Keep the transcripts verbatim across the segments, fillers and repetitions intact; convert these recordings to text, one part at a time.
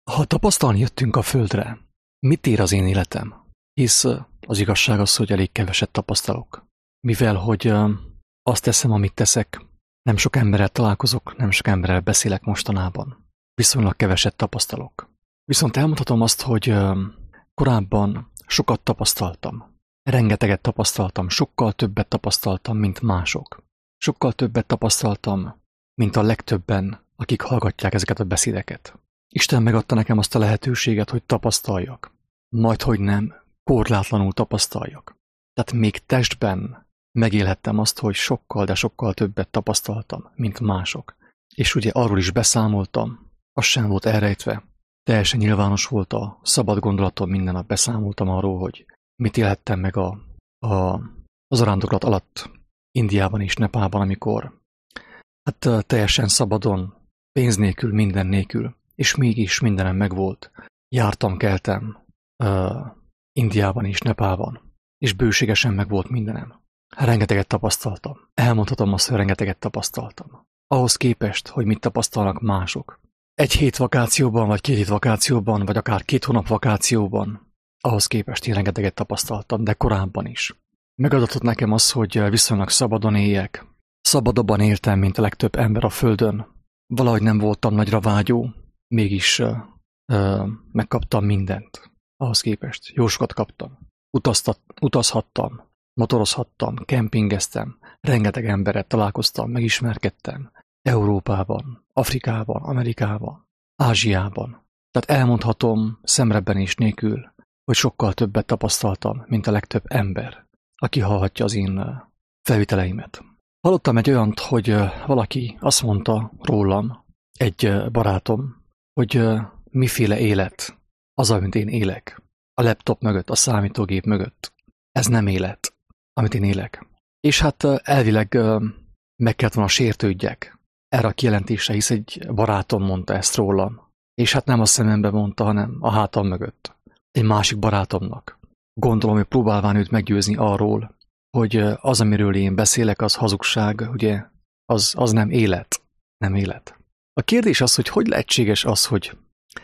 Ha tapasztalni jöttünk a földre, mit ér az én életem? Hisz az igazság az, hogy elég keveset tapasztalok. Mivel, hogy azt teszem, amit teszek, nem sok emberrel találkozok, nem sok emberrel beszélek mostanában. Viszonylag keveset tapasztalok. Viszont elmondhatom azt, hogy korábban sokat tapasztaltam. Rengeteget tapasztaltam, sokkal többet tapasztaltam, mint mások. Sokkal többet tapasztaltam, mint a legtöbben, akik hallgatják ezeket a beszédeket. Isten megadta nekem azt a lehetőséget, hogy tapasztaljak. Majd, hogy nem, korlátlanul tapasztaljak. Tehát még testben megélhettem azt, hogy sokkal, de sokkal többet tapasztaltam, mint mások. És ugye arról is beszámoltam, az sem volt elrejtve. Teljesen nyilvános volt a szabad gondolatom, minden nap beszámoltam arról, hogy mit élhettem meg a, a, az arándoklat alatt Indiában és Nepálban, amikor hát teljesen szabadon, pénz nélkül, minden nélkül, és mégis mindenem megvolt. Jártam, keltem uh, Indiában és Nepálban, és bőségesen megvolt mindenem. Rengeteget tapasztaltam. Elmondhatom azt, hogy rengeteget tapasztaltam. Ahhoz képest, hogy mit tapasztalnak mások. Egy hét vakációban, vagy két hét vakációban, vagy akár két hónap vakációban, ahhoz képest én rengeteget tapasztaltam, de korábban is. Megadatott nekem az, hogy viszonylag szabadon éljek. Szabadabban éltem, mint a legtöbb ember a földön. Valahogy nem voltam nagyra vágyó, mégis uh, uh, megkaptam mindent. Ahhoz képest jó sokat kaptam. Utaztat, utazhattam, motorozhattam, kempingeztem, rengeteg emberrel találkoztam, megismerkedtem. Európában, Afrikában, Amerikában, Ázsiában. Tehát elmondhatom szemrebbenés nélkül, hogy sokkal többet tapasztaltam, mint a legtöbb ember, aki hallhatja az én felviteleimet. Hallottam egy olyant, hogy valaki azt mondta rólam, egy barátom, hogy miféle élet az, amit én élek. A laptop mögött, a számítógép mögött. Ez nem élet, amit én élek. És hát elvileg meg kellett volna sértődjek erre a kijelentésre, hisz egy barátom mondta ezt rólam. És hát nem a szemembe mondta, hanem a hátam mögött. Egy másik barátomnak. Gondolom, hogy próbálván őt meggyőzni arról, hogy az, amiről én beszélek, az hazugság, ugye, az, az nem élet. Nem élet. A kérdés az, hogy hogy lehetséges az, hogy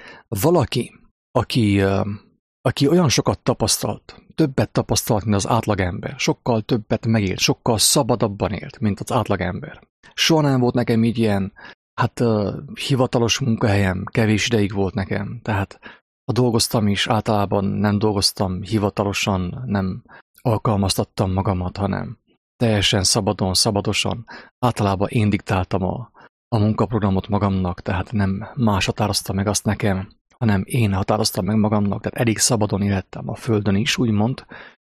valaki, aki, aki olyan sokat tapasztalt, többet tapasztalt, mint az átlagember, sokkal többet megélt, sokkal szabadabban élt, mint az átlagember. Soha nem volt nekem így ilyen, hát uh, hivatalos munkahelyem, kevés ideig volt nekem, tehát ha dolgoztam is, általában nem dolgoztam hivatalosan, nem alkalmaztattam magamat, hanem teljesen szabadon, szabadosan, általában én diktáltam a, a munkaprogramot magamnak, tehát nem más határozta meg azt nekem, hanem én határoztam meg magamnak, tehát elég szabadon élettem a földön is, úgymond,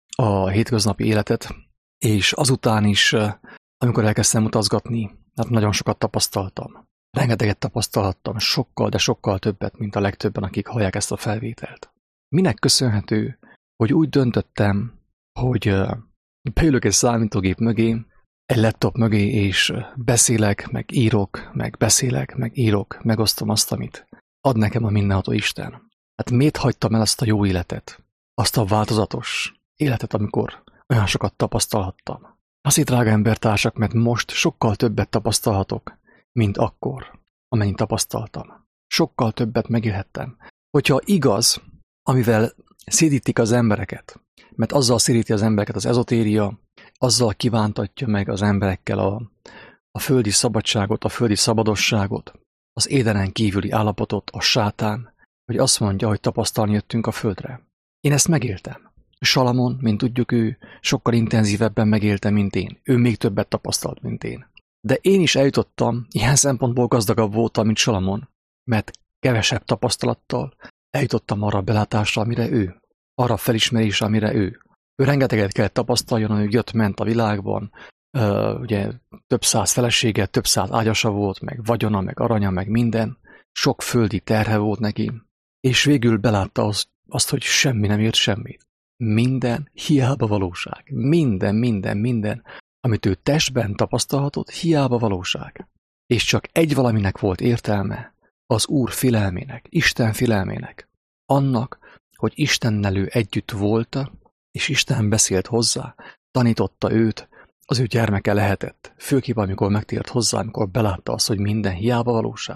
a hétköznapi életet, és azután is, amikor elkezdtem utazgatni, hát nagyon sokat tapasztaltam. Rengeteget tapasztalhattam, sokkal, de sokkal többet, mint a legtöbben, akik hallják ezt a felvételt. Minek köszönhető, hogy úgy döntöttem, hogy beülök egy számítógép mögé, egy laptop mögé, és beszélek, meg írok, meg beszélek, meg írok, megosztom azt, amit ad nekem a mindenható Isten. Hát miért hagytam el azt a jó életet, azt a változatos életet, amikor olyan sokat tapasztalhattam? Azért, drága embertársak, mert most sokkal többet tapasztalhatok, mint akkor, amennyit tapasztaltam. Sokkal többet megélhettem. Hogyha igaz, amivel szédítik az embereket, mert azzal szédíti az embereket az ezotéria, azzal kívántatja meg az emberekkel a, a földi szabadságot, a földi szabadosságot, az édenen kívüli állapotot, a sátán, hogy azt mondja, hogy tapasztalni jöttünk a földre. Én ezt megéltem. Salamon, mint tudjuk, ő sokkal intenzívebben megélte, mint én. Ő még többet tapasztalt, mint én. De én is eljutottam, ilyen szempontból gazdagabb voltam, mint Salamon, mert kevesebb tapasztalattal eljutottam arra a belátásra, amire ő, arra a felismerésre, amire ő. Ő rengeteget kellett tapasztaljon, hogy jött-ment a világban, uh, ugye több száz felesége, több száz ágyasa volt, meg vagyona, meg aranya, meg minden, sok földi terhe volt neki, és végül belátta azt, azt, hogy semmi nem ért semmit. Minden hiába valóság. Minden, minden, minden, amit ő testben tapasztalhatott, hiába valóság. És csak egy valaminek volt értelme, az Úr félelmének, Isten félelmének. Annak, hogy Istennel ő együtt volt, és Isten beszélt hozzá, tanította őt, az ő gyermeke lehetett. Főképp, amikor megtért hozzá, amikor belátta azt, hogy minden hiába valóság.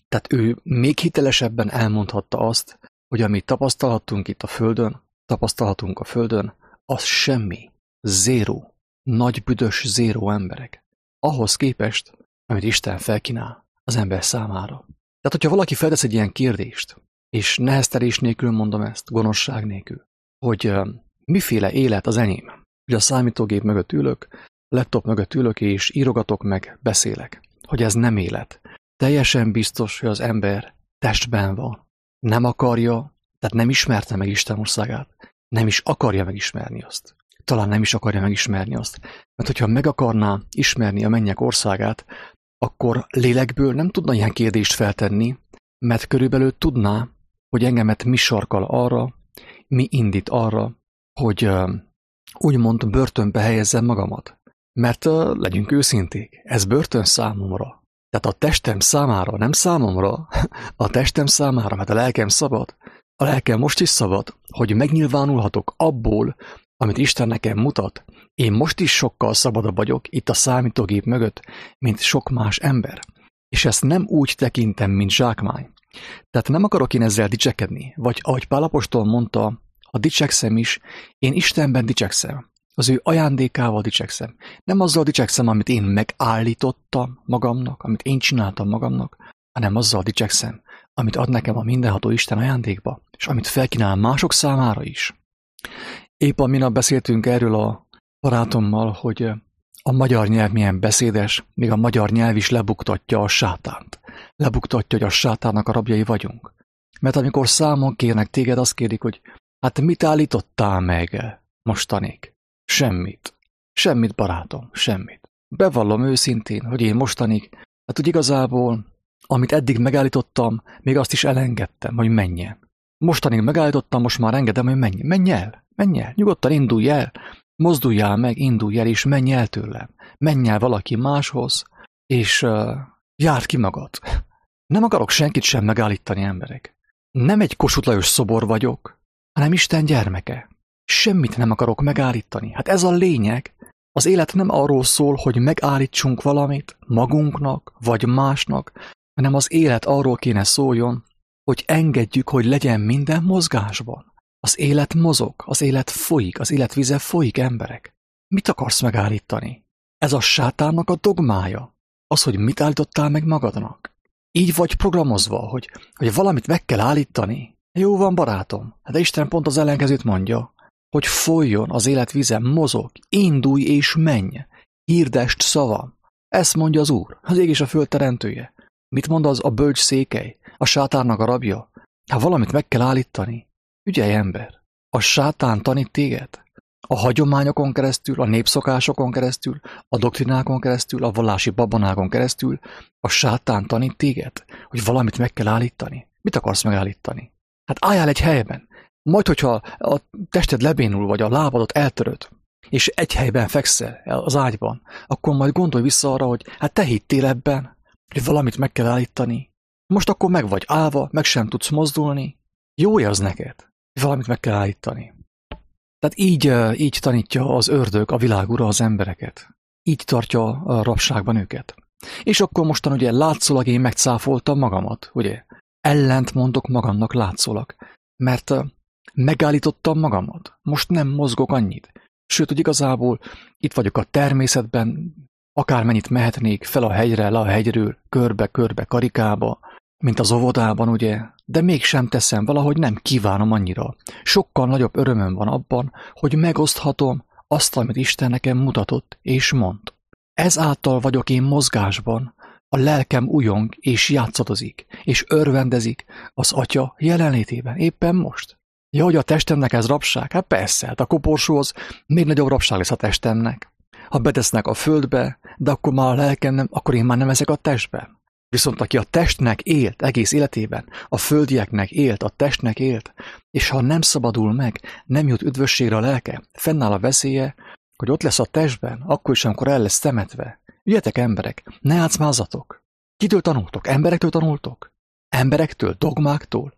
Tehát ő még hitelesebben elmondhatta azt, hogy amit tapasztalhattunk itt a Földön, tapasztalhatunk a Földön, az semmi, zéró, nagy büdös zéró emberek. Ahhoz képest, amit Isten felkínál az ember számára. Tehát, hogyha valaki feltesz egy ilyen kérdést, és neheztelés nélkül mondom ezt, gonoszság nélkül, hogy uh, miféle élet az enyém, hogy a számítógép mögött ülök, laptop mögött ülök, és írogatok meg, beszélek, hogy ez nem élet. Teljesen biztos, hogy az ember testben van. Nem akarja, tehát nem ismerte meg Isten országát, nem is akarja megismerni azt. Talán nem is akarja megismerni azt. Mert hogyha meg akarná ismerni a mennyek országát, akkor lélekből nem tudna ilyen kérdést feltenni, mert körülbelül tudná, hogy engemet mi sarkal arra, mi indít arra, hogy uh, úgymond börtönbe helyezzem magamat. Mert uh, legyünk őszinték, ez börtön számomra. Tehát a testem számára, nem számomra, a testem számára, mert a lelkem szabad, a lelkem most is szabad, hogy megnyilvánulhatok abból, amit Isten nekem mutat. Én most is sokkal szabadabb vagyok itt a számítógép mögött, mint sok más ember. És ezt nem úgy tekintem, mint zsákmány. Tehát nem akarok én ezzel dicsekedni, vagy ahogy Pál apostol mondta, ha dicsekszem is, én Istenben dicsekszem. Az ő ajándékával dicsekszem. Nem azzal dicsekszem, amit én megállítottam magamnak, amit én csináltam magamnak, hanem azzal dicsekszem, amit ad nekem a mindenható Isten ajándékba, és amit felkínál mások számára is. Épp a minap beszéltünk erről a barátommal, hogy a magyar nyelv milyen beszédes, még a magyar nyelv is lebuktatja a sátánt. Lebuktatja, hogy a sátánnak a rabjai vagyunk. Mert amikor számon kérnek téged, azt kérdik, hogy hát mit állítottál meg mostanig? Semmit. Semmit, barátom, semmit. Bevallom őszintén, hogy én mostanig, hát úgy igazából, amit eddig megállítottam, még azt is elengedtem, hogy menjen. Mostanig megállítottam, most már engedem, hogy menj. Menj el, menj el, nyugodtan indulj el, mozduljál meg, indulj el, és menj el tőlem. Menj el valaki máshoz, és uh, járd ki magad. Nem akarok senkit sem megállítani, emberek. Nem egy Kossuth Lajos szobor vagyok, hanem Isten gyermeke. Semmit nem akarok megállítani. Hát ez a lényeg. Az élet nem arról szól, hogy megállítsunk valamit magunknak, vagy másnak, hanem az élet arról kéne szóljon, hogy engedjük, hogy legyen minden mozgásban. Az élet mozog, az élet folyik, az élet vize folyik, emberek. Mit akarsz megállítani? Ez a sátánnak a dogmája. Az, hogy mit állítottál meg magadnak. Így vagy programozva, hogy, hogy valamit meg kell állítani. Jó van, barátom, de Isten pont az ellenkezőt mondja, hogy folyjon az élet vize, mozog, indulj és menj, hirdest szavam. Ezt mondja az Úr, az ég és a föld teremtője. Mit mond az a bölcs székely, a sátánnak a rabja? Hát valamit meg kell állítani. Ügyelj, ember, a sátán tanít téged. A hagyományokon keresztül, a népszokásokon keresztül, a doktrinákon keresztül, a vallási babonákon keresztül a sátán tanít téged, hogy valamit meg kell állítani. Mit akarsz megállítani? Hát álljál egy helyben. Majd, hogyha a tested lebénul, vagy a lábadat eltöröd, és egy helyben fekszel az ágyban, akkor majd gondolj vissza arra, hogy hát te hittél ebben, hogy valamit meg kell állítani. Most akkor meg vagy állva, meg sem tudsz mozdulni. Jó az neked, hogy valamit meg kell állítani. Tehát így, így tanítja az ördög, a világ ura az embereket. Így tartja a rabságban őket. És akkor mostan ugye látszólag én megcáfoltam magamat, ugye? Ellent mondok magamnak látszólag, mert megállítottam magamat. Most nem mozgok annyit. Sőt, hogy igazából itt vagyok a természetben, akármennyit mehetnék fel a hegyre, le a hegyről, körbe-körbe, karikába, mint az óvodában, ugye? De mégsem teszem, valahogy nem kívánom annyira. Sokkal nagyobb örömöm van abban, hogy megoszthatom azt, amit Isten nekem mutatott és mond. Ezáltal vagyok én mozgásban, a lelkem újong és játszadozik, és örvendezik az Atya jelenlétében, éppen most. Ja, hogy a testemnek ez rabság? Hát persze, hát a koporsóhoz még nagyobb rabság lesz a testemnek. Ha betesznek a földbe, de akkor már a lelkem nem, akkor én már nem ezek a testben. Viszont aki a testnek élt egész életében, a földieknek élt, a testnek élt, és ha nem szabadul meg, nem jut üdvösségre a lelke, fennáll a veszélye, hogy ott lesz a testben, akkor is, amikor el lesz temetve. Üljetek, emberek, ne játszmázatok. Kitől tanultok? Emberektől tanultok? Emberektől? Dogmáktól?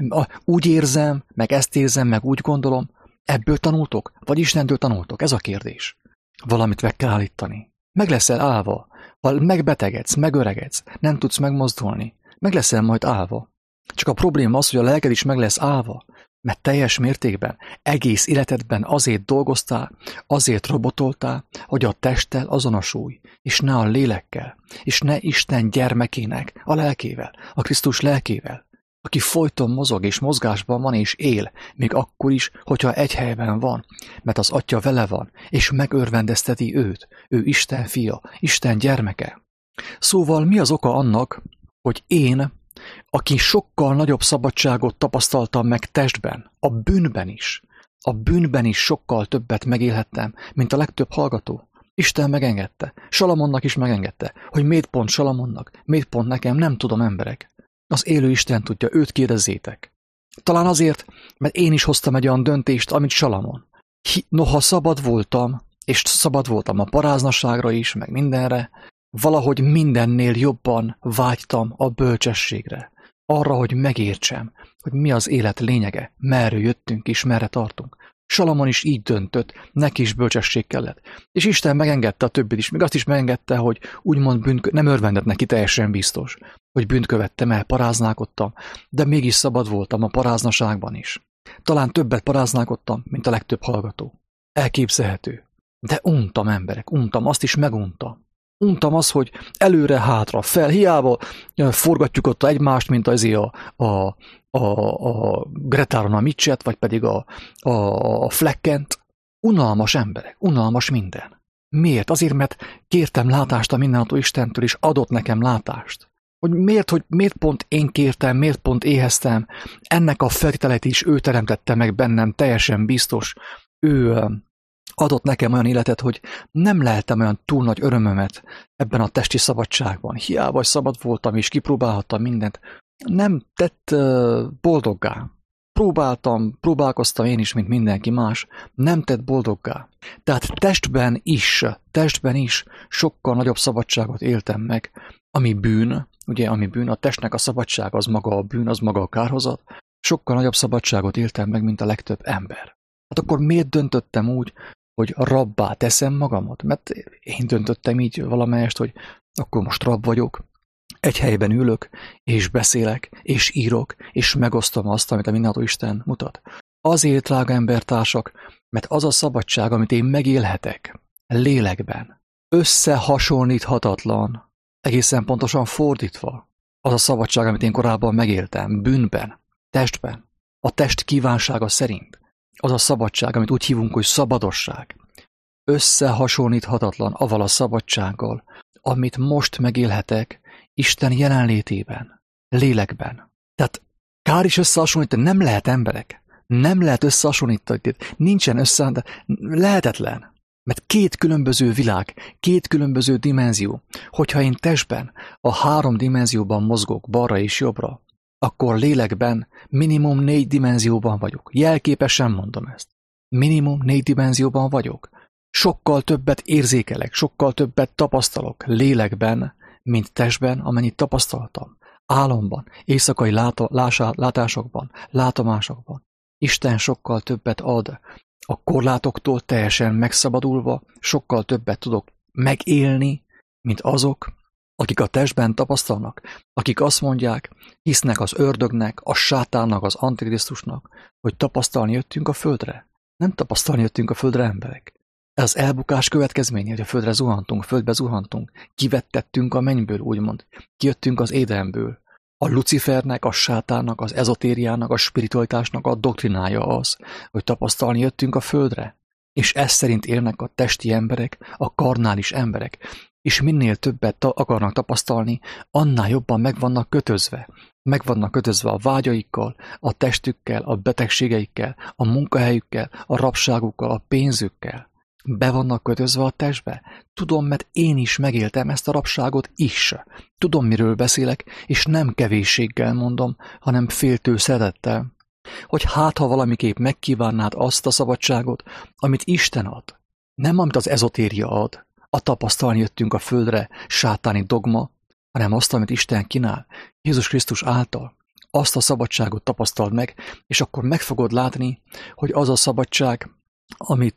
Úgy érzem, meg ezt érzem, meg úgy gondolom. Ebből tanultok? Vagy Istentől tanultok? Ez a kérdés. Valamit meg kell állítani. Meg leszel állva. Ha megbetegedsz, megöregedsz, nem tudsz megmozdulni, meg leszel majd állva. Csak a probléma az, hogy a lelked is meg lesz állva, mert teljes mértékben, egész életedben azért dolgoztál, azért robotoltál, hogy a testtel azonosulj, és ne a lélekkel, és ne Isten gyermekének, a lelkével, a Krisztus lelkével, aki folyton mozog és mozgásban van és él, még akkor is, hogyha egy helyben van, mert az Atya vele van, és megörvendezteti őt, ő Isten fia, Isten gyermeke. Szóval mi az oka annak, hogy én, aki sokkal nagyobb szabadságot tapasztaltam meg testben, a bűnben is, a bűnben is sokkal többet megélhettem, mint a legtöbb hallgató. Isten megengedte, Salamonnak is megengedte, hogy miért pont Salamonnak, miért pont nekem, nem tudom, emberek. Az élő Isten tudja, őt kérdezzétek. Talán azért, mert én is hoztam egy olyan döntést, amit Salamon. Noha szabad voltam, és szabad voltam a paráznaságra is, meg mindenre, valahogy mindennél jobban vágytam a bölcsességre. Arra, hogy megértsem, hogy mi az élet lényege, merre jöttünk és merre tartunk. Salamon is így döntött, neki is bölcsesség kellett. És Isten megengedte a többit is, még azt is megengedte, hogy úgymond bűnt, nem örvendett neki, teljesen biztos, hogy bűnt követtem el, paráználkodtam, de mégis szabad voltam a paráznaságban is. Talán többet paráználkodtam, mint a legtöbb hallgató. Elképzelhető. De untam, emberek, untam, azt is meguntam. Untam az, hogy előre-hátra, fel, hiába forgatjuk ott egymást, mint azért a, a, a, a Gretáron a Mitchet, vagy pedig a, a, a Fleckent. Unalmas emberek, unalmas minden. Miért? Azért, mert kértem látást a mindenható Istentől, és adott nekem látást. Hogy miért, hogy miért pont én kértem, miért pont éheztem, ennek a feltételeit is ő teremtette meg bennem, teljesen biztos. Ő adott nekem olyan életet, hogy nem lehetem olyan túl nagy örömömet ebben a testi szabadságban. Hiába szabad voltam, és kipróbálhattam mindent. Nem tett boldoggá. Próbáltam, próbálkoztam én is, mint mindenki más. Nem tett boldoggá. Tehát testben is, testben is sokkal nagyobb szabadságot éltem meg, ami bűn, ugye, ami bűn, a testnek a szabadság az maga a bűn, az maga a kárhozat. Sokkal nagyobb szabadságot éltem meg, mint a legtöbb ember. Hát akkor miért döntöttem úgy, hogy rabbá teszem magamat? Mert én döntöttem így valamelyest, hogy akkor most rab vagyok, egy helyben ülök, és beszélek, és írok, és megosztom azt, amit a mindenható Isten mutat. Azért, drága embertársak, mert az a szabadság, amit én megélhetek lélekben, összehasonlíthatatlan, egészen pontosan fordítva, az a szabadság, amit én korábban megéltem, bűnben, testben, a test kívánsága szerint. Az a szabadság, amit úgy hívunk, hogy szabadosság, összehasonlíthatatlan avval a szabadsággal, amit most megélhetek Isten jelenlétében, lélekben. Tehát kár is összehasonlítani, nem lehet, emberek. Nem lehet összehasonlítani, nincsen össze, de lehetetlen. Mert két különböző világ, két különböző dimenzió. Hogyha én testben a három dimenzióban mozgok, balra és jobbra, akkor lélekben minimum négy dimenzióban vagyok. Jelképesen mondom ezt. Minimum négy dimenzióban vagyok. Sokkal többet érzékelek, sokkal többet tapasztalok lélekben, mint testben, amennyit tapasztaltam. Álomban, éjszakai láta, lásá, látásokban, látomásokban. Isten sokkal többet ad. A korlátoktól teljesen megszabadulva sokkal többet tudok megélni, mint azok, akik a testben tapasztalnak, akik azt mondják, hisznek az ördögnek, a sátánnak, az antikrisztusnak, hogy tapasztalni jöttünk a földre. Nem tapasztalni jöttünk a földre, emberek. Ez az elbukás következménye, hogy a földre zuhantunk, földbe zuhantunk, kivettettünk a mennyből, úgymond, kijöttünk az édenből. A Lucifernek, a sátánnak, az ezotériának, a spiritualitásnak a doktrinája az, hogy tapasztalni jöttünk a földre. És ez szerint élnek a testi emberek, a karnális emberek, és minél többet ta- akarnak tapasztalni, annál jobban meg vannak kötözve. Meg vannak kötözve a vágyaikkal, a testükkel, a betegségeikkel, a munkahelyükkel, a rabságukkal, a pénzükkel. Be vannak kötözve a testbe? Tudom, mert én is megéltem ezt a rabságot is. Tudom, miről beszélek, és nem kevésséggel mondom, hanem féltő szeretettel, hogy hát, ha valamiképp megkívánnád azt a szabadságot, amit Isten ad, nem amit az ezotéria ad, a tapasztalni jöttünk a földre sátáni dogma, hanem azt, amit Isten kínál, Jézus Krisztus által. Azt a szabadságot tapasztald meg, és akkor meg fogod látni, hogy az a szabadság, amit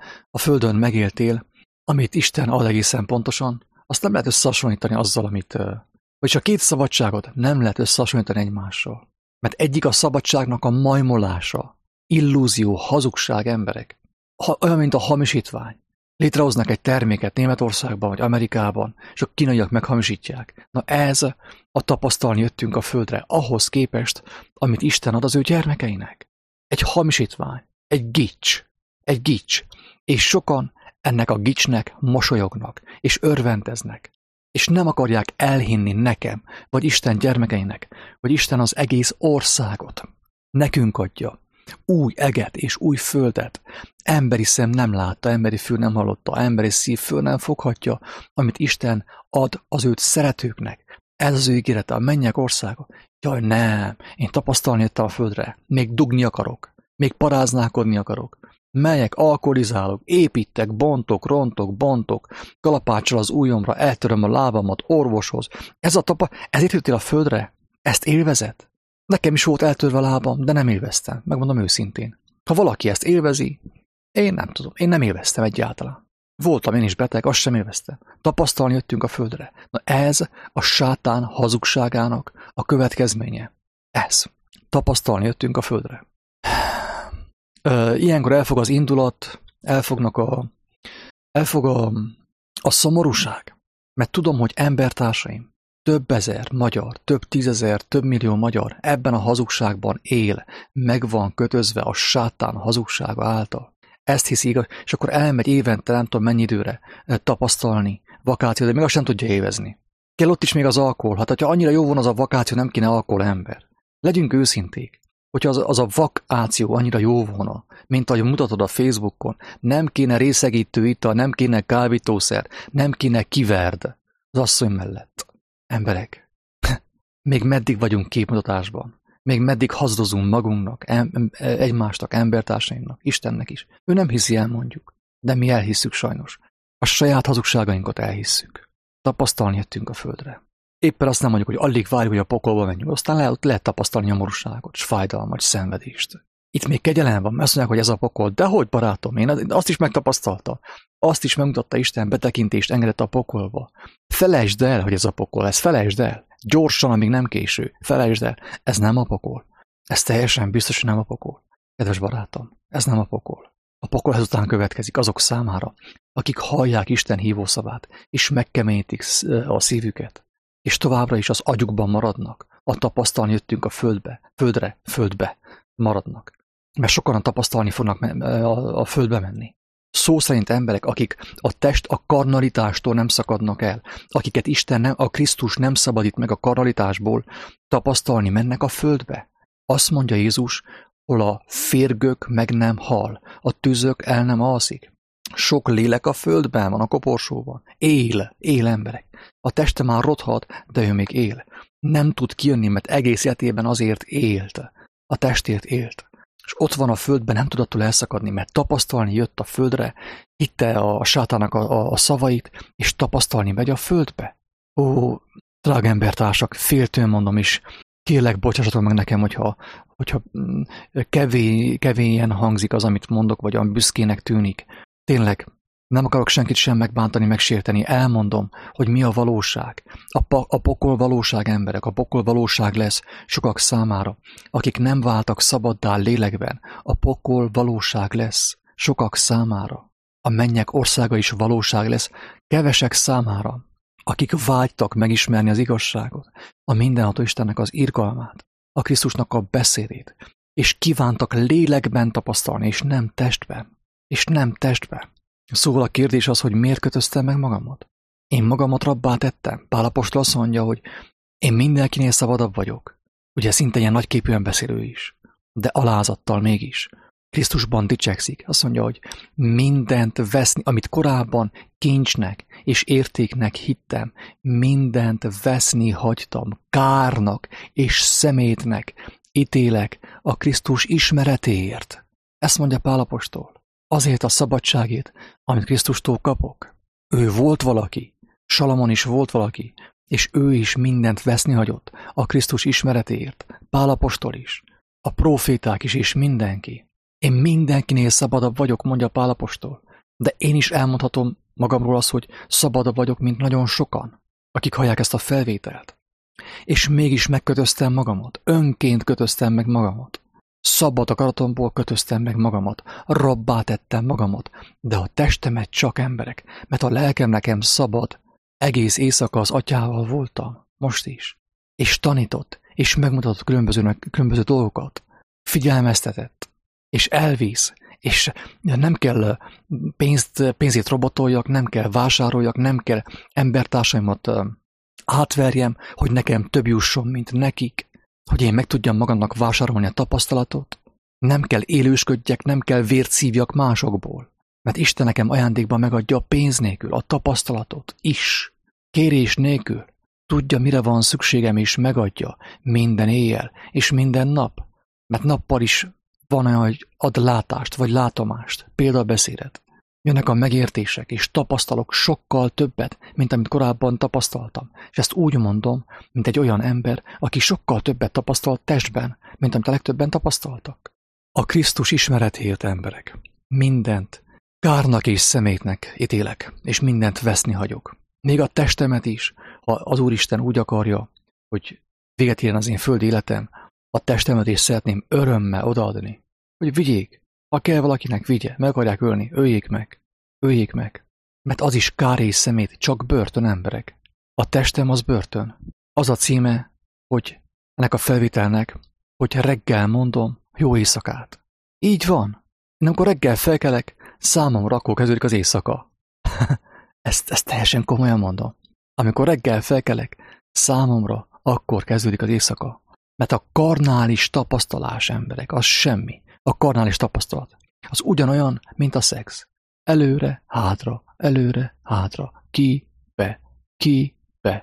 a földön megéltél, amit Isten ad egészen pontosan, azt nem lehet összehasonlítani azzal, amit Vagyis a két szabadságot nem lehet összehasonlítani egymással. Mert egyik a szabadságnak a majmolása, illúzió, hazugság, emberek. Ha, olyan, mint a hamisítvány. Létrehoznak egy terméket Németországban vagy Amerikában, és a kínaiak meghamisítják. Na ez a tapasztalni jöttünk a földre, ahhoz képest, amit Isten ad az ő gyermekeinek. Egy hamisítvány, egy gics, egy gics. És sokan ennek a gicsnek mosolyognak, és örvendeznek. És nem akarják elhinni nekem, vagy Isten gyermekeinek, hogy Isten az egész országot nekünk adja. Új eget és új földet. Emberi szem nem látta, emberi fül nem hallotta, emberi szív föl nem foghatja, amit Isten ad az őt szeretőknek. Ez az ő ígérete, a mennyek országa. Jaj, nem, én tapasztalni jöttem a földre. Még dugni akarok, még paráználkodni akarok. Melyek, alkoholizálok, építek, bontok, rontok, bontok, kalapáccsal az ujjomra, eltöröm a lábamat orvoshoz. Ez a tapa, ezért jöttél a földre? Ezt élvezed? Nekem is volt eltörve a lábam, de nem élveztem, megmondom őszintén. Ha valaki ezt élvezi, én nem tudom, én nem élveztem egyáltalán. Voltam én is beteg, azt sem élveztem. Tapasztalni jöttünk a földre. Na ez a sátán hazugságának a következménye. Ez. Tapasztalni jöttünk a földre. Ilyenkor elfog az indulat, elfognak a, elfog a, a szomorúság. Mert tudom, hogy embertársaim, több ezer magyar, több tízezer, több millió magyar ebben a hazugságban él, meg van kötözve a sátán hazugsága által. Ezt hiszi igaz, és akkor elmegy évente, nem tudom mennyi időre tapasztalni vakációt, de még azt sem tudja évezni. Kell ott is még az alkohol. Hát, ha annyira jó van az a vakáció, nem kéne alkohol ember. Legyünk őszinték. Hogyha az, az a vakáció annyira jó volna, mint ahogy mutatod a Facebookon, nem kéne részegítő ital, nem kéne kábítószer, nem kéne kiverd az asszony mellett. Emberek, még meddig vagyunk képmutatásban? Még meddig hazudozunk magunknak, em, egymásnak, embertársainknak, Istennek is? Ő nem hiszi el, mondjuk, de mi elhisszük sajnos. A saját hazugságainkat elhisszük. Tapasztalni jöttünk a földre. Éppen azt nem mondjuk, hogy alig várjuk, hogy a pokolba menjünk, aztán lehet, lehet tapasztalni nyomorúságot, s fájdalmat, szenvedést. Itt még kegyelem van, mert azt mondják, hogy ez a pokol. De hogy, barátom, én azt is megtapasztaltam. Azt is megmutatta Isten, betekintést engedett a pokolba. Felejtsd el, hogy ez a pokol, ez felejtsd el. Gyorsan, amíg nem késő. Felejtsd el, ez nem a pokol. Ez teljesen biztos, hogy nem a pokol. Kedves barátom, ez nem a pokol. A pokol ezután következik azok számára, akik hallják Isten hívószavát, és megkeményítik a szívüket, és továbbra is az agyukban maradnak. A tapasztalni jöttünk a földbe, földre, földbe maradnak. Mert sokan tapasztalni fognak a földbe menni. Szó szerint emberek, akik a test a karnalitástól nem szakadnak el, akiket Isten nem, a Krisztus nem szabadít meg a karnalitásból, tapasztalni mennek a földbe. Azt mondja Jézus, hol a férgök meg nem hal, a tüzök el nem alszik. Sok lélek a földben van, a koporsóban. Él, él emberek. A teste már rothat, de ő még él. Nem tud kijönni, mert egész életében azért élt. A testért élt. És ott van a földben, nem tud attól elszakadni, mert tapasztalni jött a földre, hitte a sátának a, a, a szavait, és tapasztalni megy a földbe. Ó, drága embertársak, féltően mondom is, kérlek, bocsássatok meg nekem, hogyha, hogyha kevé, kevélyen hangzik az, amit mondok, vagy ami büszkének tűnik. Tényleg, nem akarok senkit sem megbántani, megsérteni, elmondom, hogy mi a valóság. A, pa, a pokol valóság, emberek, a pokol valóság lesz sokak számára, akik nem váltak szabaddá lélekben. A pokol valóság lesz sokak számára. A mennyek országa is valóság lesz kevesek számára, akik vágytak megismerni az igazságot, a mindenható Istennek az irgalmát, a Krisztusnak a beszédét, és kívántak lélekben tapasztalni, és nem testben. És nem testben. Szóval a kérdés az, hogy miért kötöztem meg magamat? Én magamat rabbá tettem. Pál apostol azt mondja, hogy én mindenkinél szabadabb vagyok. Ugye szinte ilyen nagyképűen beszélő is. De alázattal mégis. Krisztusban dicsekszik. Azt mondja, hogy mindent veszni, amit korábban kincsnek és értéknek hittem, mindent veszni hagytam, kárnak és szemétnek ítélek a Krisztus ismeretéért. Ezt mondja Pál apostol. Azért a szabadságért, amit Krisztustól kapok. Ő volt valaki, Salamon is volt valaki, és ő is mindent veszni hagyott a Krisztus ismeretéért, Pál apostol is, a próféták is, és mindenki. Én mindenkinél szabadabb vagyok, mondja Pál apostol, de én is elmondhatom magamról azt, hogy szabadabb vagyok, mint nagyon sokan, akik hallják ezt a felvételt. És mégis megkötöztem magamat. Önként kötöztem meg magamat. Szabad akaratomból kötöztem meg magamat. Rabbá tettem magamat. De a testemet csak emberek, mert a lelkem nekem szabad. Egész éjszaka az atyával voltam. Most is. És tanított, és megmutatott különböző, különböző dolgokat. Figyelmeztetett, és elvisz, és nem kell pénzt, pénzét robotoljak, nem kell vásároljak, nem kell embertársaimat átverjem, hogy nekem több jusson, mint nekik, hogy én meg tudjam magamnak vásárolni a tapasztalatot. Nem kell élősködjek, nem kell vért szívjak másokból, mert Isten nekem ajándékban megadja a pénz nélkül, a tapasztalatot is, kérés nélkül. Tudja, mire van szükségem, és megadja minden éjjel, és minden nap, mert nappal is van olyan, hogy ad látást, vagy látomást, példabeszédet. Jönnek a megértések, és tapasztalok sokkal többet, mint amit korábban tapasztaltam. És ezt úgy mondom, mint egy olyan ember, aki sokkal többet tapasztalt testben, mint amit a legtöbben tapasztaltak. A Krisztus ismeretért emberek. Mindent kárnak és szemétnek ítélek, és mindent veszni hagyok. Még a testemet is, ha az Úristen úgy akarja, hogy véget érjen az én földi életem, a testemet is szeretném örömmel odaadni, hogy vigyék. Ha kell valakinek, vigye, meg akarják ölni, öljék meg, öljék meg. Mert az is kár és szemét, csak börtön emberek. A testem az börtön. Az a címe, hogy ennek a felvételnek, hogy reggel mondom, jó éjszakát. Így van. Én amikor reggel felkelek, számomra akkor kezdődik az éjszaka. ezt, ezt teljesen komolyan mondom. Amikor reggel felkelek, számomra akkor kezdődik az éjszaka. Mert a karnális tapasztalás, emberek, az semmi. A karnális tapasztalat. Az ugyanolyan, mint a szex. Előre, hátra, előre, hátra, ki, be, ki, be,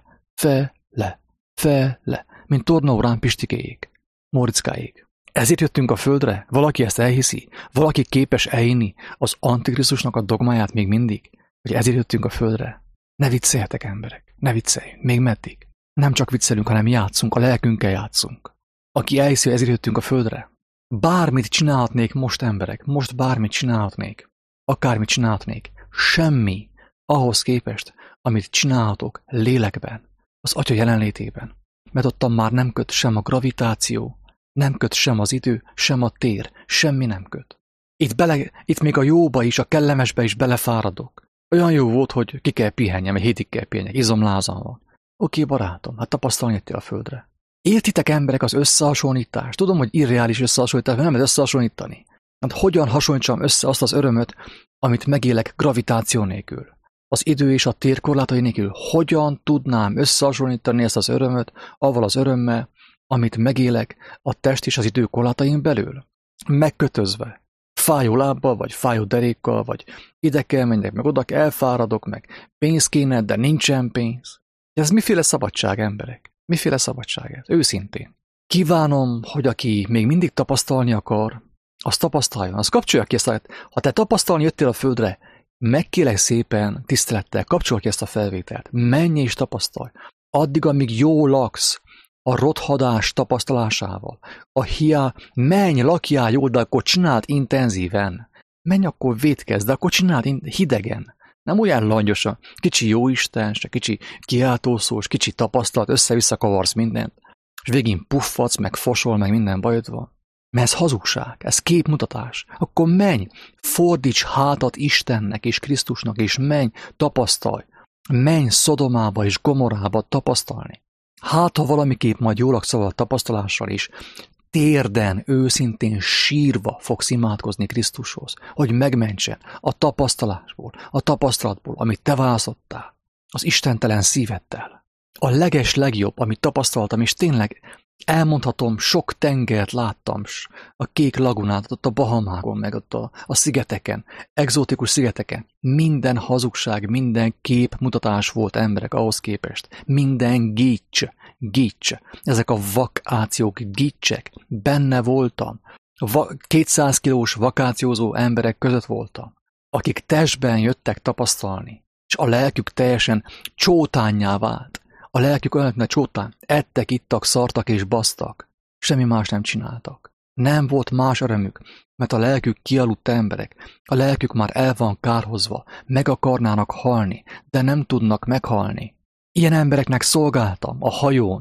fele, fele, mint tornaórán Pistikéjék, Móriczkáék. Ezért jöttünk a földre? Valaki ezt elhiszi? Valaki képes elhinni az Antikrisztusnak a dogmáját még mindig? Hogy ezért jöttünk a földre? Ne vicceljetek, emberek, ne vicceljünk, még meddig? Nem csak viccelünk, hanem játszunk, a lelkünkkel játszunk. Aki elhiszi, hogy ezért jöttünk a földre, bármit csinálhatnék most, emberek, most bármit csinálhatnék, akármit csinálhatnék, semmi ahhoz képest, amit csinálhatok lélekben, az Atya jelenlétében, mert ottan már nem köt sem a gravitáció, nem köt sem az idő, sem a tér, semmi nem köt. Itt, bele, itt még a jóba is, a kellemesbe is belefáradok. Olyan jó volt, hogy ki kell pihenjem, egy hétig kell pihenjek, izomlázam van. Oké, barátom, hát tapasztalni jöttél a földre. Értitek, emberek, az összehasonlítást? Tudom, hogy irreális összehasonlítás, nem lehet összehasonlítani. Hát hogyan hasonlítsam össze azt az örömöt, amit megélek gravitáció nélkül? Az idő és a tér korlátai nélkül. Hogyan tudnám összehasonlítani ezt az örömöt avval az örömmel, amit megélek a test és az idő korlátain belül? Megkötözve. Fájó lábbal, vagy fájó derékkal, vagy ide kell menjek, meg oda kell, elfáradok, meg pénz kéne, de nincsen pénz. Ez miféle szabadság, emberek? Miféle szabadság ez? Őszintén. Kívánom, hogy aki még mindig tapasztalni akar, az tapasztaljon, az kapcsolja ki ezt a... Ha te tapasztalni jöttél a földre, megkérlek szépen, tisztelettel, kapcsolja ki ezt a felvételt. Menj és tapasztalj. Addig, amíg jó laksz a rothadás tapasztalásával, a hiá, menj, lakjál jól, de akkor csináld intenzíven. Menj, akkor vétkezz, de akkor csináld hidegen. Nem olyan langyosan, kicsi jóisten, se kicsi kiáltószós, kicsi tapasztalat, össze-vissza kavarsz mindent, és végén puffatsz, meg fosol, meg minden bajod van. Mert ez hazugság, ez képmutatás. Akkor menj, fordíts hátat Istennek és Krisztusnak, és menj, tapasztalj. Menj Szodomába és Gomorába tapasztalni. Hát, ha valamiképp majd jól laksz a tapasztalással is, térden, őszintén sírva fogsz imádkozni Krisztushoz, hogy megmentsen a tapasztalásból, a tapasztalatból, amit te választottál, az istentelen szíveddel. A leges legjobb, amit tapasztaltam, és tényleg elmondhatom, sok tengert láttam, a kék lagunát, ott a Bahamákon, meg ott a, a szigeteken, egzotikus szigeteken. Minden hazugság, minden képmutatás volt, emberek, ahhoz képest. Minden gics, gics. Ezek a vakációk, gicsek. Benne voltam. kétszáz kilós vakációzó emberek között voltam, akik testben jöttek tapasztalni, és a lelkük teljesen csótánnyá vált. A lelkük olyan, mint csótán. Ettek, ittak, szartak és basztak. Semmi más nem csináltak. Nem volt más örömük, mert a lelkük kialudt emberek. A lelkük már el van kárhozva, meg akarnának halni, de nem tudnak meghalni. Ilyen embereknek szolgáltam a hajón,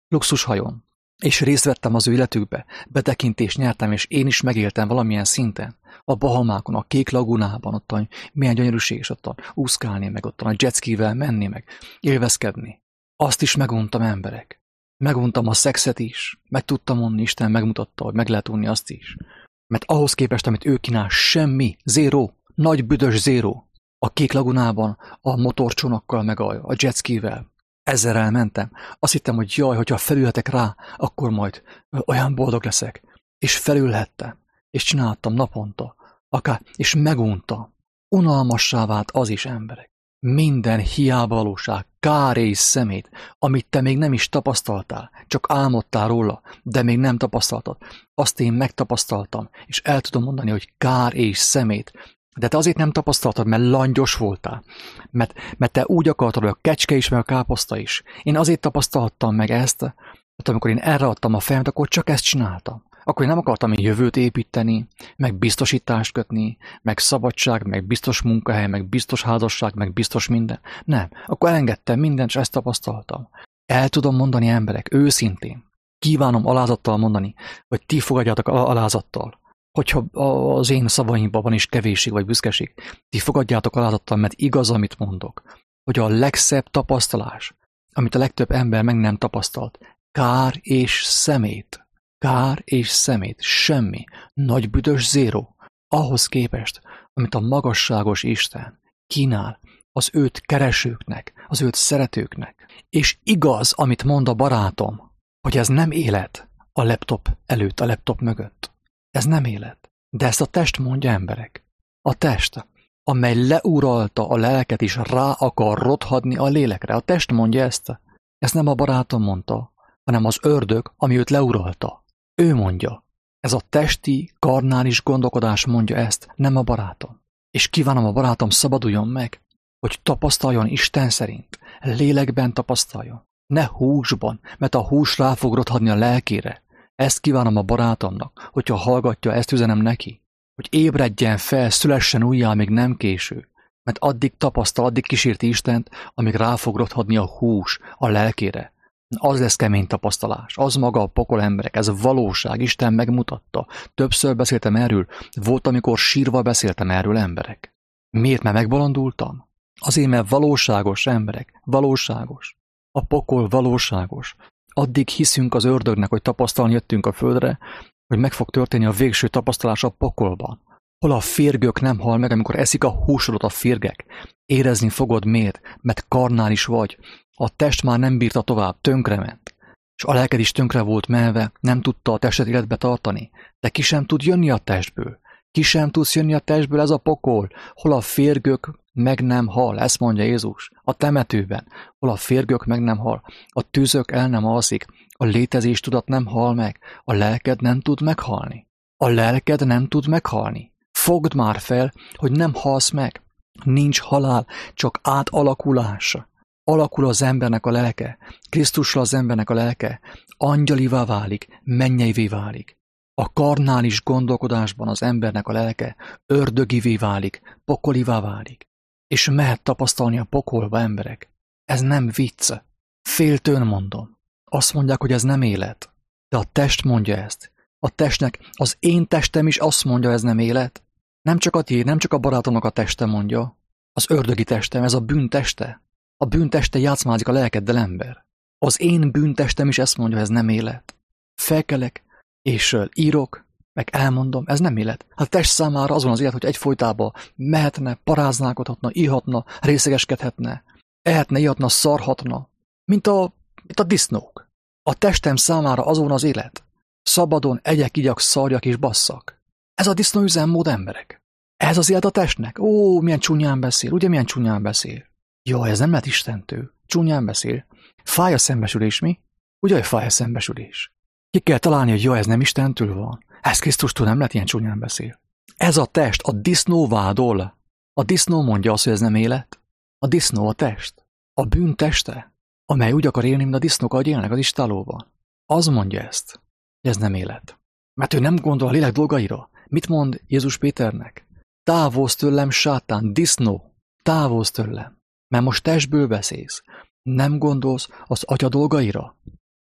luxushajón, és részt vettem az ő életükbe, betekintést nyertem, és én is megéltem valamilyen szinten. A Bahamákon, a Kék Lagunában, ottan milyen gyönyörűség, és ottan úszkálni, meg ottan a jetskivel menni, meg élvezkedni. Azt is meguntam, emberek. Meguntam a szexet is. Meg tudtam mondani, Isten megmutatta, hogy meg lehet unni azt is. Mert ahhoz képest, amit ő kínál, semmi, zéró, nagy büdös zéró. A Kék Lagunában a motorcsónakkal, meg a, a jetskivel. Ezzel elmentem. Azt hittem, hogy jaj, hogyha felülhetek rá, akkor majd olyan boldog leszek. És felülhettem. És csináltam naponta. Akár, és meguntam. Unalmassá vált az is, emberek. Minden hiába valóság, kár és szemét, amit te még nem is tapasztaltál, csak álmodtál róla, de még nem tapasztaltad. Azt én megtapasztaltam, és el tudom mondani, hogy kár és szemét. De te azért nem tapasztaltad, mert langyos voltál. Mert, mert te úgy akartad, hogy a kecske is, meg a káposzta is. Én azért tapasztaltam meg ezt, mert amikor én erre adtam a fejemet, akkor csak ezt csináltam. Akkor én nem akartam én jövőt építeni, meg biztosítást kötni, meg szabadság, meg biztos munkahely, meg biztos házasság, meg biztos minden. Nem. Akkor elengedtem mindent, és ezt tapasztaltam. El tudom mondani, emberek, őszintén. Kívánom alázattal mondani, hogy ti fogadjátok alázattal. Hogyha az én szavaimban van is kevésség vagy büszkeség, ti fogadjátok alázattal, mert igaz, amit mondok. Hogy a legszebb tapasztalás, amit a legtöbb ember meg nem tapasztalt, kár és szemét. Kár és szemét, semmi, nagy büdös zéró, ahhoz képest, amit a magasságos Isten kínál az őt keresőknek, az őt szeretőknek. És igaz, amit mond a barátom, hogy ez nem élet a laptop előtt, a laptop mögött. Ez nem élet. De ezt a test mondja, emberek. A test, amely leuralta a lelket és rá akar rothadni a lélekre. A test mondja ezt. Ezt nem a barátom mondta, hanem az ördög, ami őt leuralta. Ő mondja, ez a testi, karnális gondolkodás mondja ezt, nem a barátom. És kívánom a barátom szabaduljon meg, hogy tapasztaljon Isten szerint, lélekben tapasztaljon, ne húsban, mert a hús rá fog rothadni a lelkére. Ezt kívánom a barátomnak, hogyha hallgatja, ezt üzenem neki, hogy ébredjen fel, szülessen újjá, még nem késő, mert addig tapasztal, addig kísérti Istent, amíg rá fog rothadni a hús a lelkére. Az lesz kemény tapasztalás, az maga a pokol, emberek, ez valóság, Isten megmutatta. Többször beszéltem erről, volt, amikor sírva beszéltem erről, emberek. Miért? Mert megbolondultam? Azért, mert valóságos, emberek, valóságos. A pokol valóságos. Addig hiszünk az ördögnek, hogy tapasztalni jöttünk a földre, hogy meg fog történni a végső tapasztalás a pokolban. Hol a férgök nem hal meg, amikor eszik a húsodat a férgek. Érezni fogod miért, mert karnális vagy. A test már nem bírta tovább, tönkrement. És a lelked is tönkre volt melve, nem tudta a testet életbe tartani. De ki sem tud jönni a testből. Ki sem tudsz jönni a testből, ez a pokol. Hol a férgök meg nem hal, ezt mondja Jézus. A temetőben. Hol a férgök meg nem hal. A tüzök el nem alszik. A létezés tudat nem hal meg. A lelked nem tud meghalni. A lelked nem tud meghalni. Fogd már fel, hogy nem halsz meg. Nincs halál, csak átalakulás. Alakul az embernek a lelke, Krisztusra az embernek a lelke, angyalivá válik, mennyeivé válik. A karnális gondolkodásban az embernek a lelke ördögivé válik, pokolivá válik. És mehet tapasztalni a pokolba, emberek. Ez nem vicc. Féltőn mondom. Azt mondják, hogy ez nem élet. De a test mondja ezt. A testnek, az én testem is azt mondja, ez nem élet. Nem csak a tiéd, nem csak a barátomnak a teste mondja. Az ördögi testem, ez a bűnteste. A bűnteste játszmázik a lelkeddel, ember. Az én bűntestem is ezt mondja, ez nem élet. Felkelek, és írok, meg elmondom, ez nem élet. Hát a test számára azon az élet, hogy egyfolytában mehetne, paráználkodhatna, ihatna, részegeskedhetne, ehetne, ihatna, szarhatna, mint a, mint a disznók. A testem számára azon az élet. Szabadon egyek, igyak, szarjak és basszak. Ez a disznó üzemmód, emberek. Ez az élet a testnek. Ó, milyen csúnyán beszél, ugye milyen csúnyán beszél. Jaj, ez nem lehet Istentől. Csúnyán beszél. Fáj a szembesülés, mi? Ugye, hogy fáj a szembesülés. Ki kell találni, hogy jaj, ez nem Istentől van. Ez Krisztustól nem lehet ilyen csúnyán beszél. Ez a test, a disznó vádol. A disznó mondja azt, hogy ez nem élet. A disznó a test. A bűn teste, amely úgy akar élni, mint a disznók, ahogy élnek az istálóban. Az mondja ezt, hogy ez nem élet. Mert ő nem gondol a lélek dolgaira. Mit mond Jézus Péternek? Távozz tőlem, sátán, disznó, távozz tőlem. Mert most testből beszélsz. Nem gondolsz az atya dolgaira?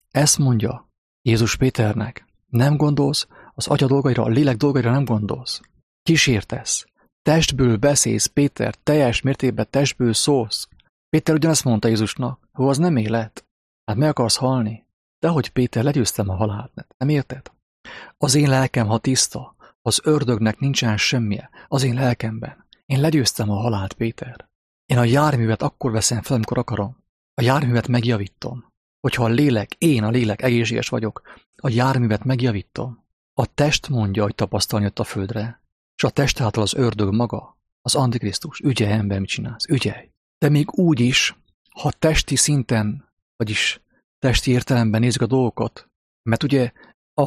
Ezt mondja Jézus Péternek. Nem gondolsz, az atya dolgaira, a lélek dolgaira nem gondolsz. Kísértesz. Testből beszélsz, Péter, teljes mértékben testből szólsz. Péter ugyanezt mondta Jézusnak, hogy az nem élet. Hát meg akarsz halni? Dehogy Péter, legyőztem a halált. Nem érted? Az én lelkem, ha tiszta, az ördögnek nincsen semmije az én lelkemben. Én legyőztem a halált, Péter. Én a járművet akkor veszem fel, amikor akarom. A járművet megjavítom. Hogyha a lélek, én a lélek egészséges vagyok, a járművet megjavítom. A test mondja, hogy tapasztalni jött a földre, és a test által az ördög maga, az Antikrisztus. Ügyelj, ember, mit csinálsz? Ügyelj! De még úgy is, ha testi szinten, vagyis testi értelemben nézzük a dolgokat, mert ugye a,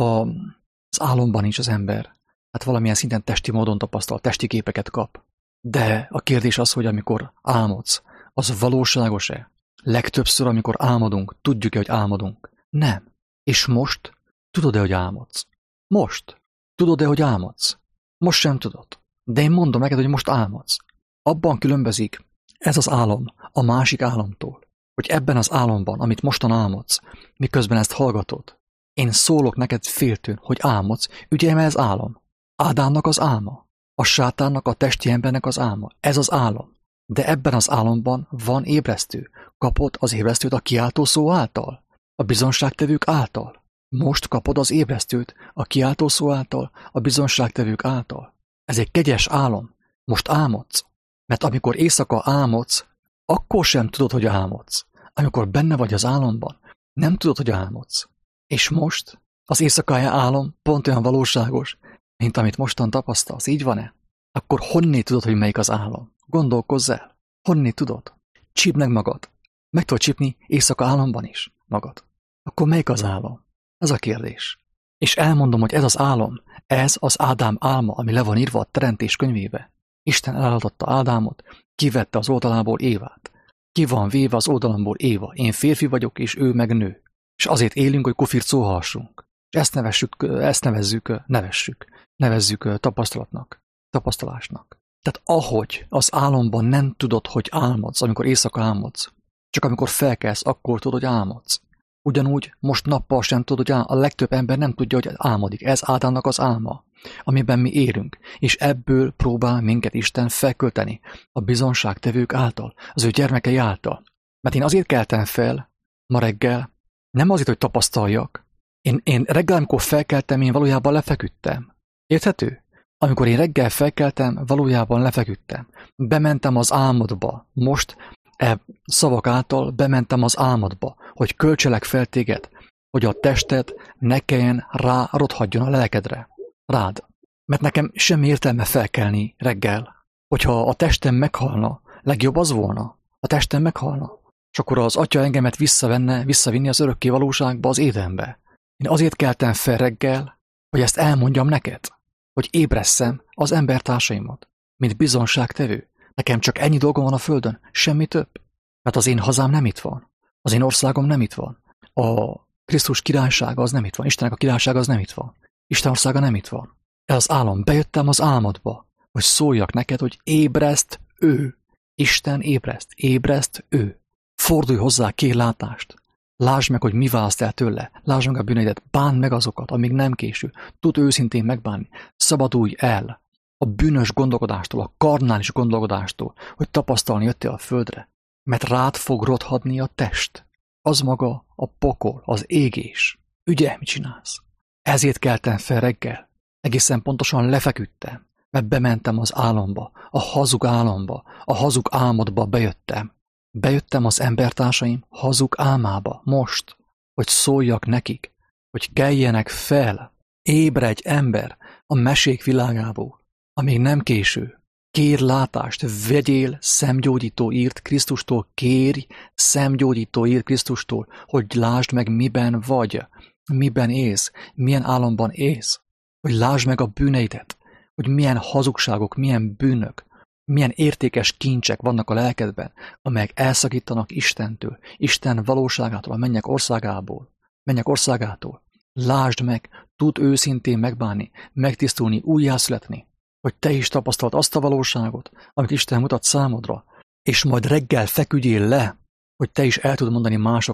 az álomban is az ember, hát valamilyen szinten testi módon tapasztal, testi képeket kap. De a kérdés az, hogy amikor álmodsz, az valóságos-e? Legtöbbször, amikor álmodunk, tudjuk-e, hogy álmodunk? Nem. És most tudod-e, hogy álmodsz? Most. Tudod-e, hogy álmodsz? Most sem tudod. De én mondom neked, hogy most álmodsz. Abban különbözik ez az álom a másik álomtól, hogy ebben az álomban, amit mostan álmodsz, miközben ezt hallgatod, én szólok neked féltőn, hogy álmodsz, ugye ez álom. Ádámnak az álma, a sátánnak, a testi embernek az álma. Ez az álom. De ebben az álomban van ébresztő. Kapod az ébresztőt a kiáltó szó által, a bizonságtevők által. Most kapod az ébresztőt a kiáltó szó által, a bizonságtevők által. Ez egy kegyes álom. Most álmodsz. Mert amikor éjszaka álmodsz, akkor sem tudod, hogy álmodsz. Amikor benne vagy az álomban, nem tudod, hogy álmodsz. És most az éjszakája álom pont olyan valóságos, mint amit mostan tapasztalsz. Így van-e? Akkor honnét tudod, hogy melyik az álom? Gondolkozz el. Honnét tudod? Csípd meg magad. Meg tudod csípni éjszaka álomban is magad. Akkor melyik az álom? Ez a kérdés. És elmondom, hogy ez az álom, ez az Ádám álma, ami le van írva a Teremtés könyvébe. Isten eláldotta Ádámot, kivette az oldalából Évát. Ki van véve az oldalamból Éva. Én férfi vagyok, és ő meg nő. És azért élünk, hogy kufircóhassunk. És ezt nevessük, ezt nevezzük, nevessük, nevezzük tapasztalatnak, tapasztalásnak. Tehát ahogy az álomban nem tudod, hogy álmodsz, amikor éjszaka álmodsz, csak amikor felkelsz, akkor tudod, hogy álmodsz. Ugyanúgy most nappal sem tudod, hogy álmodsz. A legtöbb ember nem tudja, hogy álmodik. Ez Ádámnak az álma, amiben mi élünk, és ebből próbál minket Isten felkölteni a bizonságtevők által, az ő gyermekei által. Mert én azért keltem fel ma reggel, nem azért, hogy tapasztaljak. Én, én reggel, amikor felkeltem, én valójában lefeküdtem. Érthető? Amikor én reggel felkeltem, valójában lefeküdtem. Bementem az álmodba. Most e szavak által bementem az álmodba, hogy költselek fel téged, hogy a tested ne kelljen rá rothadjon a lelkedre. Rád. Mert nekem semmi értelme felkelni reggel. Hogyha a testem meghalna, legjobb az volna. A testem meghalna. És akkor az atya engemet visszavenne, visszavinni az örökké valóságba, az édenbe. Én azért keltem fel reggel, hogy ezt elmondjam neked, hogy ébresszem az embertársaimat, mint bizonságtevő. Nekem csak ennyi dolgom van a földön, semmi több. Mert az én hazám nem itt van. Az én országom nem itt van. A Krisztus királysága az nem itt van. Istennek a királysága az nem itt van. Isten országa nem itt van. Ez az álom. Bejöttem az álmodba, hogy szóljak neked, hogy ébreszt ő. Isten ébreszt. Ébreszt ő. Fordulj hozzá, kér látást. Lásd meg, hogy mi választ el tőle. Lásd meg a bűneidet. Bánd meg azokat, amíg nem késő. Tud őszintén megbánni. Szabadulj el a bűnös gondolkodástól, a karnális gondolkodástól, hogy tapasztalni jöttél a földre. Mert rád fog rothadni a test. Az maga a pokol, az égés. Ügyelj, mit csinálsz? Ezért keltem fel reggel. Egészen pontosan lefeküdtem, mert bementem az álomba, a hazug álomba, a hazug álmodba bejöttem. Bejöttem az embertársaim hazug álmába, most, hogy szóljak nekik, hogy keljenek fel. Ébredj, ember, a mesék világából, amíg nem késő. Kér látást, vegyél szemgyógyító írt Krisztustól, kérj szemgyógyító írt Krisztustól, hogy lásd meg, miben vagy, miben élsz, milyen álomban élsz, hogy lásd meg a bűneidet, hogy milyen hazugságok, milyen bűnök, milyen értékes kincsek vannak a lelkedben, amelyek elszakítanak Istentől, Isten valóságától, a mennyek országából, mennyek országától. Lásd meg, tud őszintén megbánni, megtisztulni, újjászületni, hogy te is tapasztalt azt a valóságot, amit Isten mutat számodra, és majd reggel feküdjél le, hogy te is el tud mondani másoknak,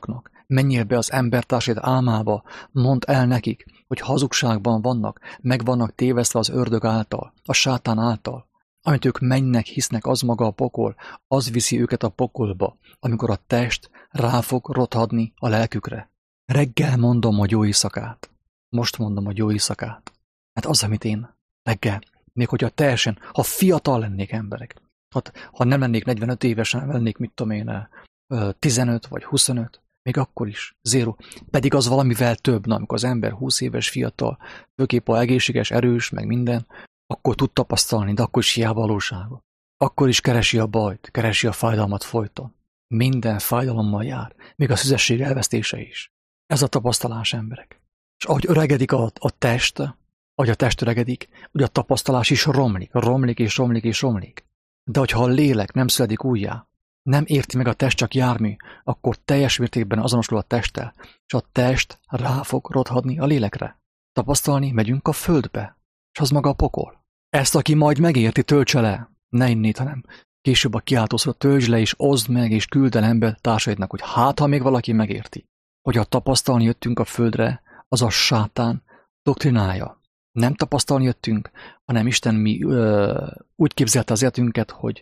Menjél be az embertársaid álmába, mondd el nekik, hogy hazugságban vannak, meg vannak tévesztve az ördög által, a sátán által. Amit ők mennynek hisznek, az maga a pokol, az viszi őket a pokolba, amikor a test rá fog rothadni a lelkükre. Reggel mondom a jó éjszakát. Most mondom a jó éjszakát. Hát az, amit én reggel, még hogyha teljesen, ha fiatal lennék emberek, hát, ha nem lennék negyvenöt évesen, lennék, mit tudom én, tizenöt vagy huszonöt, még akkor is, zéro. Pedig az valamivel több, na, amikor az ember húsz éves, fiatal, főképp a egészséges, erős, meg minden, akkor tud tapasztalni, de akkor is hiába valóságot. Akkor is keresi a bajt, keresi a fájdalmat folyton. Minden fájdalommal jár, még a szüzesség elvesztése is. Ez a tapasztalás, emberek. És ahogy öregedik a, a test, ahogy a test öregedik, ugye a tapasztalás is romlik, romlik és romlik és romlik. De hogyha a lélek nem születik újjá, nem érti meg a test csak jármű, akkor teljes mértékben azonosul a testtel, és a test rá fog rothadni a lélekre. Tapasztalni megyünk a földbe, és az maga a pokol. Ezt, aki majd megérti, töltse le, ne innét, hanem később a kiáltószra töltsd le, és oszd meg, és küld el ember társaidnak, hogy hát, ha még valaki megérti, hogy a tapasztalni jöttünk a földre, az a sátán doktrinája. Nem tapasztalni jöttünk, hanem Isten mi ö, úgy képzelte az életünket, hogy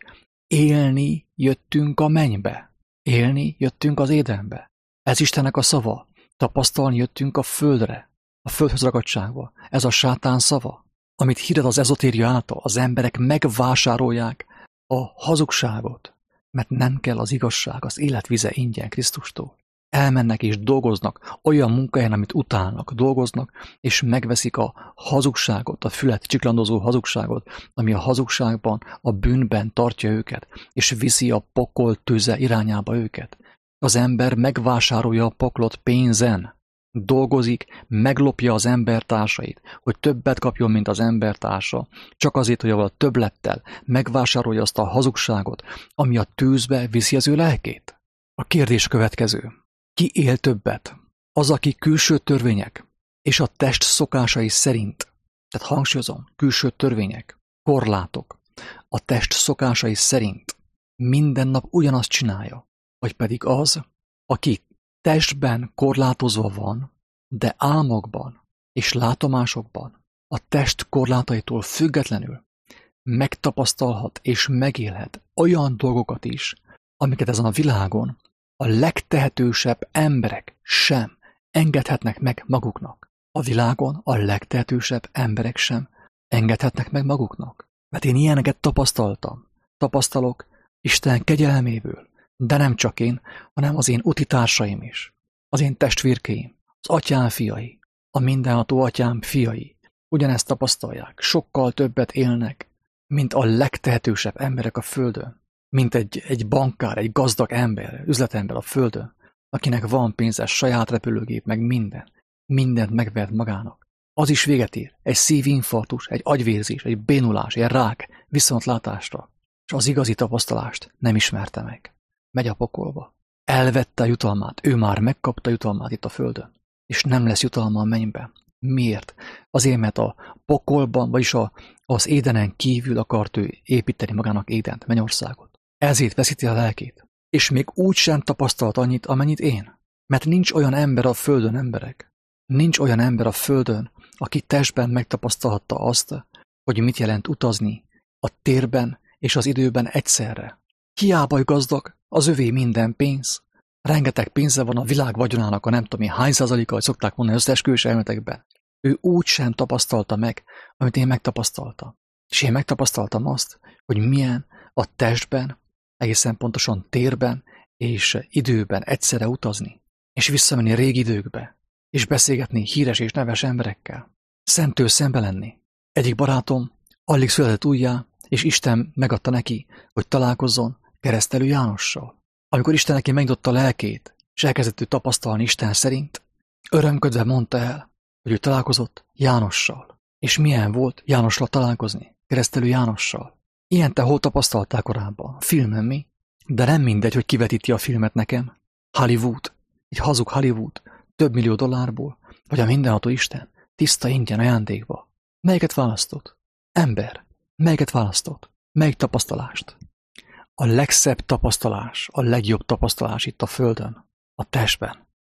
élni jöttünk a mennybe. Élni jöttünk az édenbe. Ez Istennek a szava. Tapasztalni jöttünk a földre, a földhöz ragadtságba. Ez a sátán szava, amit hirdet az ezotéria által. Az emberek megvásárolják a hazugságot, mert nem kell az igazság, az életvize ingyen Krisztustól. Elmennek és dolgoznak olyan munkahelyen, amit utálnak, dolgoznak, és megveszik a hazugságot, a fület csiklandozó hazugságot, ami a hazugságban, a bűnben tartja őket, és viszi a pokol tüze irányába őket. Az ember megvásárolja a poklot pénzen, dolgozik, meglopja az embertársait, hogy többet kapjon, mint az embertársa, csak azért, hogy avval többlettel megvásárolja azt a hazugságot, ami a tűzbe viszi az ő lelkét. A kérdés következő. Ki él többet? Az, aki külső törvények és a test szokásai szerint, tehát hangsúlyozom, külső törvények, korlátok, a test szokásai szerint minden nap ugyanazt csinálja, vagy pedig az, aki testben korlátozva van, de álmokban és látomásokban a test korlátaitól függetlenül megtapasztalhat és megélhet olyan dolgokat is, amiket ezen a világon a legtehetősebb emberek sem engedhetnek meg maguknak. A világon a legtehetősebb emberek sem engedhetnek meg maguknak. Mert én ilyeneket tapasztaltam. Tapasztalok Isten kegyelméből, de nem csak én, hanem az én utitársaim is. Az én testvérkeim, az atyám fiai, a mindenható atyám fiai. Ugyanezt tapasztalják, sokkal többet élnek, mint a legtehetősebb emberek a földön. Mint egy, egy bankár, egy gazdag ember, üzletember a földön, akinek van pénze, saját repülőgép, meg minden. Mindent megvehet magának. Az is véget ér. Egy szívinfarktus, egy agyvérzés, egy bénulás, egy rák, viszontlátásra. És az igazi tapasztalást nem ismerte meg. Megy a pokolba. Elvette a jutalmát. Ő már megkapta a jutalmát itt a földön. És nem lesz jutalma a mennyben. Miért? Azért, mert a pokolban, vagyis a, az édenen kívül akart ő építeni magának édent, mennyországot. Ezért veszíti a lelkét. És még úgy sem tapasztalt annyit, amennyit én. Mert nincs olyan ember a földön, emberek. Nincs olyan ember a földön, aki testben megtapasztalhatta azt, hogy mit jelent utazni a térben és az időben egyszerre. Hiába gazdag, az övé minden pénz. Rengeteg pénze van a világ vagyonának, a nem tudom én hány százaléka, hogy szokták mondani összeesküvés elméletekben. Ő úgy sem tapasztalta meg, amit én megtapasztaltam. És én megtapasztaltam azt, hogy milyen a testben, egészen pontosan térben és időben egyszerre utazni, és visszamenni régi időkbe, és beszélgetni híres és neves emberekkel, szemtől szembe lenni. Egyik barátom alig született újjá, és Isten megadta neki, hogy találkozzon Keresztelő Jánossal. Amikor Isten neki megnyitotta a lelkét, és elkezdett ő tapasztalni Isten szerint, örömködve mondta el, hogy ő találkozott Jánossal. És milyen volt Jánossal találkozni, Keresztelő Jánossal. Ilyen te hol tapasztaltál korábban? Filmen mi? De nem mindegy, hogy kivetíti a filmet nekem. Hollywood, egy hazug Hollywood, több millió dollárból, vagy a mindenható Isten, tiszta ingyen ajándékba. Melyiket választott? Ember, melyiket választott? Melyik tapasztalást? A legszebb tapasztalás, a legjobb tapasztalás itt a földön, a testben,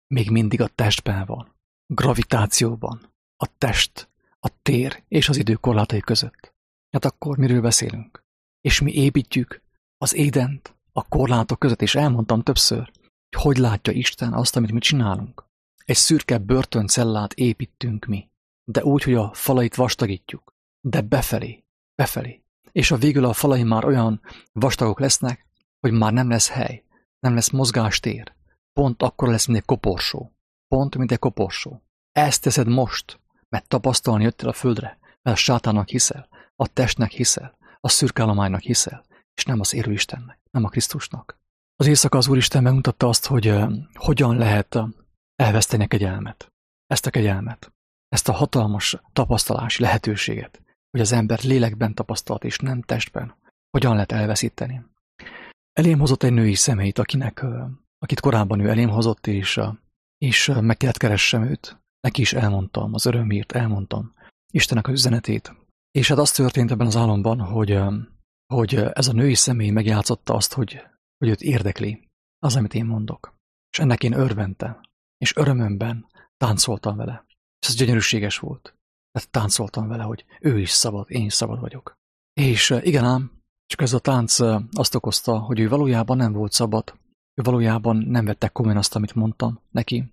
még mindig a testben van, gravitációban, a test, a tér és az idő korlátai között. Hát akkor miről beszélünk? És mi építjük az Édent a korlátok között, és elmondtam többször, hogy hogy látja Isten azt, amit mi csinálunk. Egy szürke börtöncellát építünk mi, de úgy, hogy a falait vastagítjuk, de befelé, befelé. És a végül a falai már olyan vastagok lesznek, hogy már nem lesz hely, nem lesz mozgástér. Pont akkor lesz, mint egy koporsó. Pont, mint egy koporsó. Ezt teszed most, mert tapasztalni jöttél a földre, mert a sátának hiszel, a testnek hiszel, a szürkállománynak hiszel, és nem az élő Istennek, nem a Krisztusnak. Az éjszaka az Úristen megmutatta azt, hogy uh, hogyan lehet uh, elveszteni a kegyelmet. Ezt a kegyelmet, ezt a hatalmas tapasztalási lehetőséget, hogy az ember lélekben tapasztalt, és nem testben, hogyan lehet elveszíteni. Elém hozott egy női személyt, akinek, uh, akit korábban ő elém hozott, és, uh, és uh, meg kellett keressem őt. Neki is elmondtam az örömhírt, elmondtam Istennek az üzenetét. És hát az történt ebben az álomban, hogy, uh, hogy ez a női személy megjátszotta azt, hogy, hogy őt érdekli az, amit én mondok. És ennek én örventem, és örömömben táncoltam vele. És ez gyönyörűséges volt. Tehát táncoltam vele, hogy ő is szabad, én is szabad vagyok. És igen ám, csak ez a tánc azt okozta, hogy ő valójában nem volt szabad. Ő valójában nem vette komolyan azt, amit mondtam neki.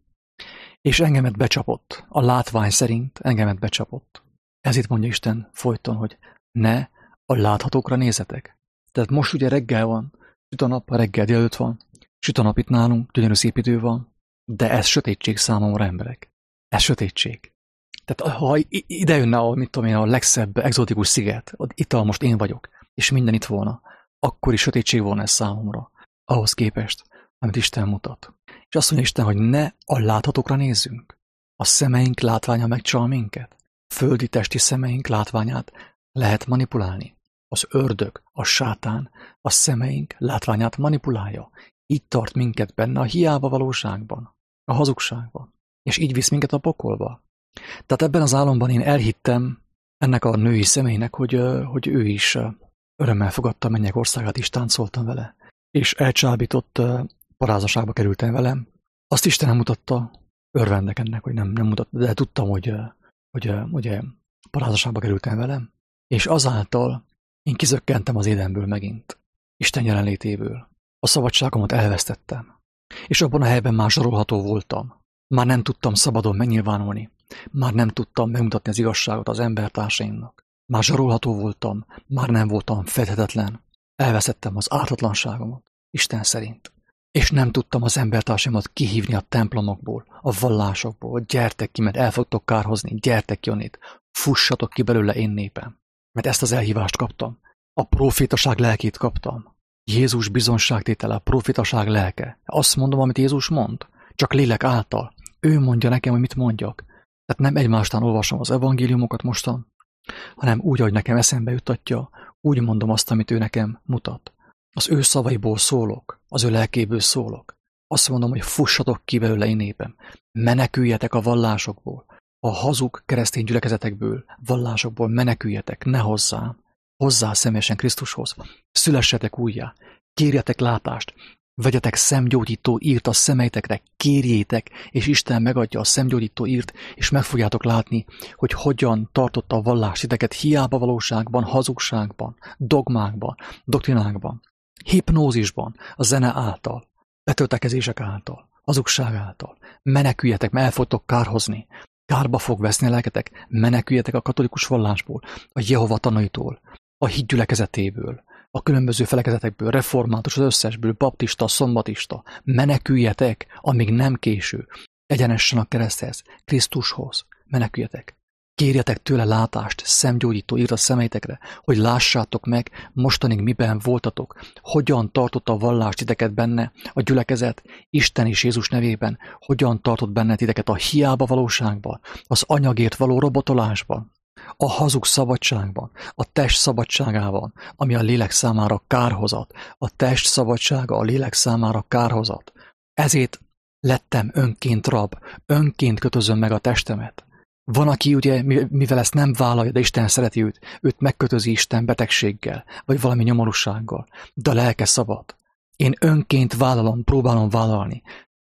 És engemet becsapott. A látvány szerint engemet becsapott. Ez itt mondja Isten folyton, hogy ne a láthatókra nézzetek. Tehát most ugye reggel van, süt a nap, reggel délelőtt van, süt a nap itt nálunk, gyönyörű szép idő van, de ez sötétség számomra, emberek. Ez sötétség. Tehát ha ide jönne a, mit tudom én, a legszebb egzotikus sziget, itt ahol most én vagyok, és minden itt volna, akkor is sötétség volna ez számomra, ahhoz képest, amit Isten mutat. És azt mondja Isten, hogy ne a láthatókra nézzünk. A szemeink látványa megcsal minket. Földi testi szemeink látványát lehet manipulálni. Az ördög, a sátán, a szemeink látványát manipulálja. Így tart minket benne a hiába valóságban, a hazugságban. És így visz minket a pokolba. Tehát ebben az álomban én elhittem ennek a női személynek, hogy, hogy ő is örömmel fogadta a mennyek országát, is táncoltam vele. És elcsábított parázaságba kerültem velem. Azt Isten nem mutatta, örvendek ennek, hogy nem, nem mutatta, de tudtam, hogy, hogy ugye parázaságba kerültem velem. És azáltal én kizökkentem az édenből megint, Isten jelenlétéből. A szabadságomat elvesztettem. És abban a helyben már zsarolható voltam. Már nem tudtam szabadon megnyilvánulni. Már nem tudtam megmutatni az igazságot az embertársaimnak. Már zsarolható voltam, már nem voltam fedhetetlen. Elveszettem az ártatlanságomat, Isten szerint. És nem tudtam az embertársaimat kihívni a templomokból, a vallásokból, hogy gyertek ki, mert el fogtok kárhozni, gyertek ki onnét, fussatok ki belőle én népem. Mert ezt az elhívást kaptam. A profétaság lelkét kaptam. Jézus bizonságtétele, a profétaság lelke. Azt mondom, amit Jézus mond, csak lélek által. Ő mondja nekem, hogy mit mondjak. Tehát nem egymástán olvasom az evangéliumokat mostan, hanem úgy, ahogy nekem eszembe juttatja, úgy mondom azt, amit ő nekem mutat. Az ő szavaiból szólok, az ő lelkéből szólok. Azt mondom, hogy fussatok ki belőle én népem. Meneküljetek a vallásokból, a hazug keresztény gyülekezetekből, vallásokból meneküljetek, ne hozzám. Hozzá személyesen Krisztushoz. Szülessetek újjá, kérjetek látást, vegyetek szemgyógyító írt a szemeitekre, kérjétek, és Isten megadja a szemgyógyító írt, és meg fogjátok látni, hogy hogyan tartotta a vallás titeket hiába valóságban, hazugságban, dogmákban, doktrinákban, hipnózisban, a zene által, betöltekezések által, hazugság által. Meneküljetek, mert el fogtok kárhozni. Kárba fog veszni a lelketek, meneküljetek a katolikus vallásból, a Jehova tanúitól, a hit gyülekezetéből, a különböző felekezetekből, református, az összesből, baptista, szombatista. Meneküljetek, amíg nem késő. Egyenesen a kereszthez, Krisztushoz. Meneküljetek. Kérjetek tőle látást, szemgyógyító írt a szemeitekre, hogy lássátok meg, mostanig miben voltatok, hogyan tartott a vallás titeket benne, a gyülekezet, Isten és Jézus nevében, hogyan tartott benne titeket a hiába valóságban, az anyagért való robotolásban, a hazug szabadságban, a test szabadságában, ami a lélek számára kárhozat, a test szabadsága a lélek számára kárhozat. Ezért lettem önként rab, önként kötözöm meg a testemet. Van, aki ugye, mivel ezt nem vállalja, de Isten szereti őt, őt megkötözi Isten betegséggel, vagy valami nyomorúsággal, de a lelke szabad. Én önként vállalom, próbálom vállalni.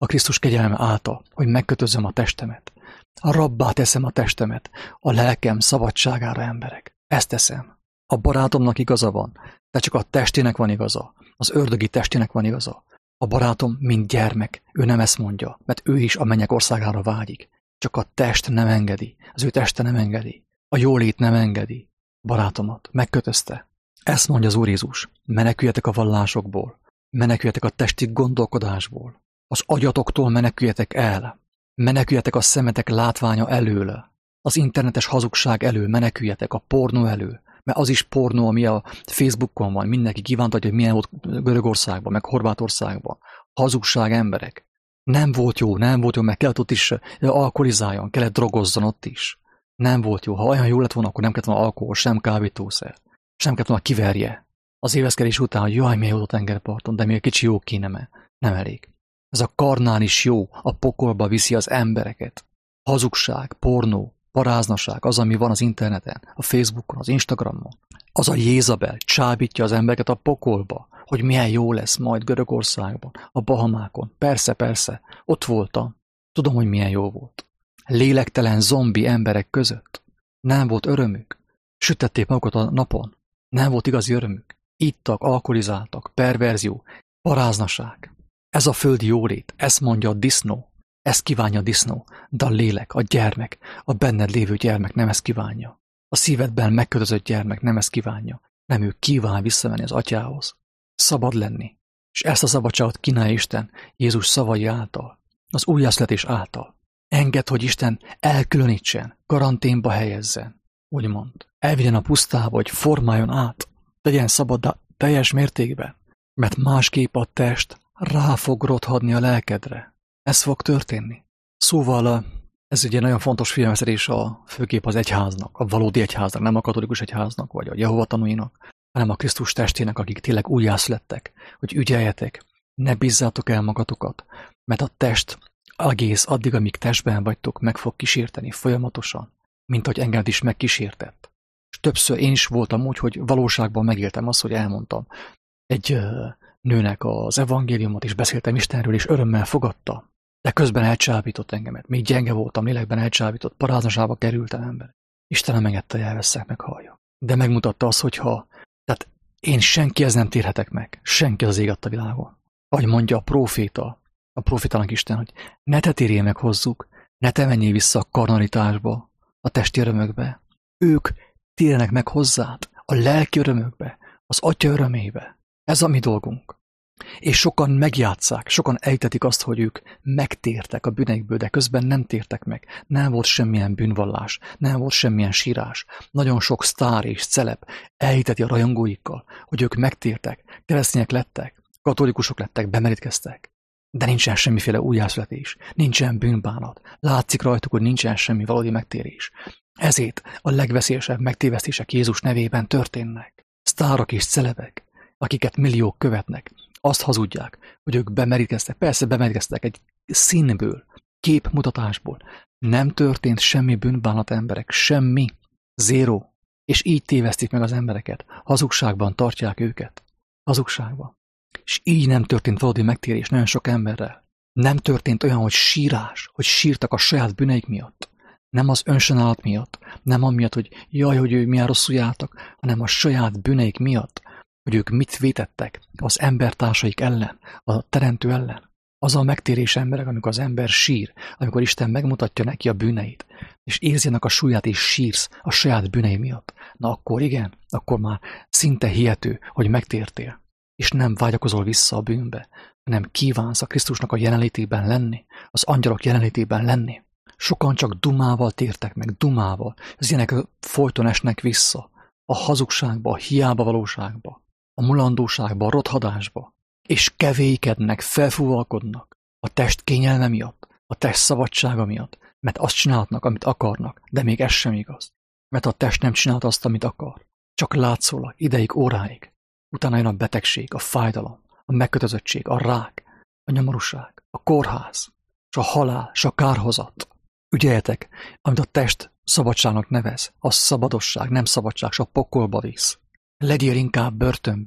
a Krisztus kegyelme által, hogy megkötözzem a testemet. A rabbá teszem a testemet, a lelkem szabadságára, emberek. Ezt teszem. A barátomnak igaza van, de csak a testének van igaza. Az ördögi testének van igaza. A barátom, mint gyermek, ő nem ezt mondja, mert ő is a mennyek országára vágyik. Csak a test nem engedi, az ő teste nem engedi, a jólét nem engedi. Barátomat megkötözte. Ezt mondja az Úr Jézus, meneküljetek a vallásokból, meneküljetek a testi gondolkodásból, az agyatoktól meneküljetek el, meneküljetek a szemetek látványa elől, az internetes hazugság elől, meneküljetek a pornó elől, mert az is pornó, ami a Facebookon van, mindenki kívántatja, hogy milyen volt Görögországban, meg Horvátországban. Hazugság, emberek. Nem volt jó, nem volt jó, mert kellett ott is alkoholizáljon, kellett drogozzon ott is. Nem volt jó. Ha olyan jó lett volna, akkor nem kellett volna alkohol, sem kábítószer. Sem kellett volna kiverje. Az éveszkedés után, hogy jaj, milyen jó a tengerparton, de még egy kicsi jó kéne, nem elég. Ez a karnális jó, a pokolba viszi az embereket. Hazugság, pornó, paráznaság, az, ami van az interneten, a Facebookon, az Instagramon. Az a Jézabel csábítja az embereket a pokolba, hogy milyen jó lesz majd Görögországban, a Bahamákon. Persze, persze, ott voltam. Tudom, hogy milyen jó volt. Lélektelen zombi emberek között. Nem volt örömük. Sütették magukat a napon. Nem volt igazi örömük. Ittak, alkoholizáltak, perverzió, paráznaság. Ez a földi jólét, ezt mondja a disznó. Ezt kívánja a disznó, de a lélek, a gyermek, a benned lévő gyermek nem ezt kívánja. A szívedben megkötözött gyermek nem ezt kívánja. Nem, ő kíván visszamenni az atyához. Szabad lenni. És ezt a szabadságot kínálja Isten Jézus szavai által, az újjászületés által. Engedd, hogy Isten elkülönítsen, karanténba helyezzen, úgymond. Elvigyen a pusztába, hogy formáljon át, tegyen szabaddá teljes mértékben, mert másképp a test rá fog rothadni a lelkedre. Ez fog történni. Szóval ez egy nagyon fontos figyelmeztetés a főképp az egyháznak, a valódi egyháznak, nem a katolikus egyháznak, vagy a Jehova tanúinak, hanem a Krisztus testének, akik tényleg újjászülettek, hogy ügyeljetek, ne bízzátok el magatokat, mert a test egész addig, amíg testben vagytok, meg fog kísérteni folyamatosan, mint hogy engem is megkísértett. És többször én is voltam úgy, hogy valóságban megéltem azt, hogy elmondtam egy nőnek az evangéliumot, és beszéltem Istenről, és örömmel fogadta, de közben elcsábított engemet. Még gyenge voltam, lélekben elcsábított, paráznasába kerültem ember. Istenem engedte, hogy elveszek, meghallja. De megmutatta azt, hogy ha, tehát én senkihez nem térhetek meg, senki az ég adta világon. Vagy mondja a próféta, a profétának Isten, hogy ne te térjél meg hozzuk, ne te menjél vissza a karnalitásba, a testi örömökbe. Ők térjenek meg hozzád, a lelki örömökbe, az atya örömébe. Ez a mi dolgunk. És sokan megjátsszák, sokan ejtetik azt, hogy ők megtértek a bűneikből, de közben nem tértek meg. Nem volt semmilyen bűnvallás, nem volt semmilyen sírás. Nagyon sok sztár és celeb ejteti a rajongóikkal, hogy ők megtértek, keresztények lettek, katolikusok lettek, bemerítkeztek. De nincsen semmiféle újjászületés, nincsen bűnbánat. Látszik rajtuk, hogy nincsen semmi valódi megtérés. Ezért a legveszélyesebb megtévesztések Jézus nevében történnek. Sztárok és celebek, akiket milliók követnek, azt hazudják, hogy ők bemerítkeztek. Persze bemerítkeztek egy színből, képmutatásból. Nem történt semmi bűnbánat, emberek, semmi, zéró. És így tévesztik meg az embereket, hazugságban tartják őket. Hazugságban. És így nem történt valódi megtérés nagyon sok emberrel. Nem történt olyan, hogy sírás, hogy sírtak a saját bűneik miatt. Nem az önsajnálat miatt, nem amiatt, hogy jaj, hogy ők milyen rosszul jártak, hanem a saját bűneik miatt, hogy ők mit vétettek az embertársaik ellen, a teremtő ellen. Az a megtérés, emberek, amikor az ember sír, amikor Isten megmutatja neki a bűneit, és érzi ennek a súlyát, és sírsz a saját bűnei miatt. Na akkor igen, akkor már szinte hihető, hogy megtértél, és nem vágyakozol vissza a bűnbe, hanem kívánsz a Krisztusnak a jelenlétében lenni, az angyalok jelenlétében lenni. Sokan csak dumával tértek meg, dumával. Az ilyenek folyton esnek vissza a hazugságba, a hiába valóságba, a mulandóságba, a rothadásba, és kevélykednek, felfúvalkodnak a test kényelme miatt, a test szabadsága miatt, mert azt csinálhatnak, amit akarnak, de még ez sem igaz. Mert a test nem csinált azt, amit akar. Csak látszólag, ideig, óráig. Utána jön a betegség, a fájdalom, a megkötözöttség, a rák, a nyomorúság, a kórház, és a halál, és a kárhozat. Ügyeljetek, amit a test szabadságnak nevez, az szabadosság, nem szabadság, és a pokolba visz. Legyél inkább börtönbe,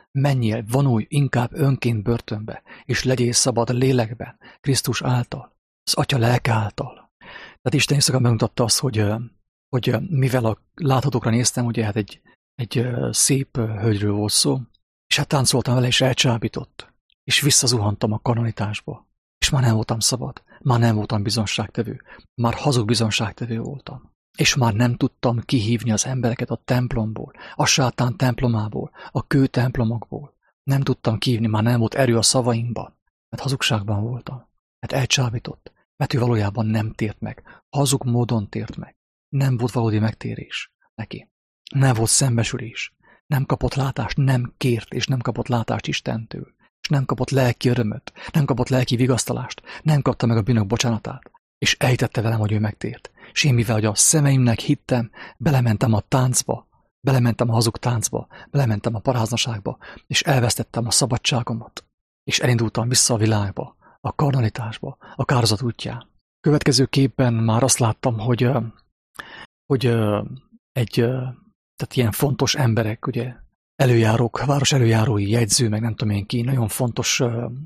menjél, vonulj inkább önként börtönbe, és legyél szabad lélekben, Krisztus által, az Atya lelke által. Tehát Isten éjszaka megmutatta azt, hogy, hogy mivel a láthatókra néztem, ugye hát egy, egy szép hölgyről volt szó, és hát táncoltam vele, és elcsábított, és visszazuhantam a kanonitásba, és már nem voltam szabad, már nem voltam bizonságtevő, már hazug bizonságtevő voltam. És már nem tudtam kihívni az embereket a templomból, a sátán templomából, a kő templomokból. Nem tudtam kihívni, már nem volt erő a szavaimban, mert hazugságban voltam. Mert elcsábított, mert ő valójában nem tért meg, hazug módon tért meg. Nem volt valódi megtérés neki. Nem volt szembesülés. Nem kapott látást, nem kért, és nem kapott látást Istentől. És nem kapott lelki örömöt, nem kapott lelki vigasztalást, nem kapta meg a bűnök bocsánatát. És elhitette velem, hogy ő megtért. És én, mivel hogy a szemeimnek hittem, belementem a táncba, belementem a hazug táncba, belementem a paráznaságba, és elvesztettem a szabadságomat. És elindultam vissza a világba, a karnalitásba, a kárhozat útján. Következő képben már azt láttam, hogy, hogy egy, tehát ilyen fontos emberek, ugye, előjárók, város előjárói, jegyző, meg nem tudom én ki, nagyon fontos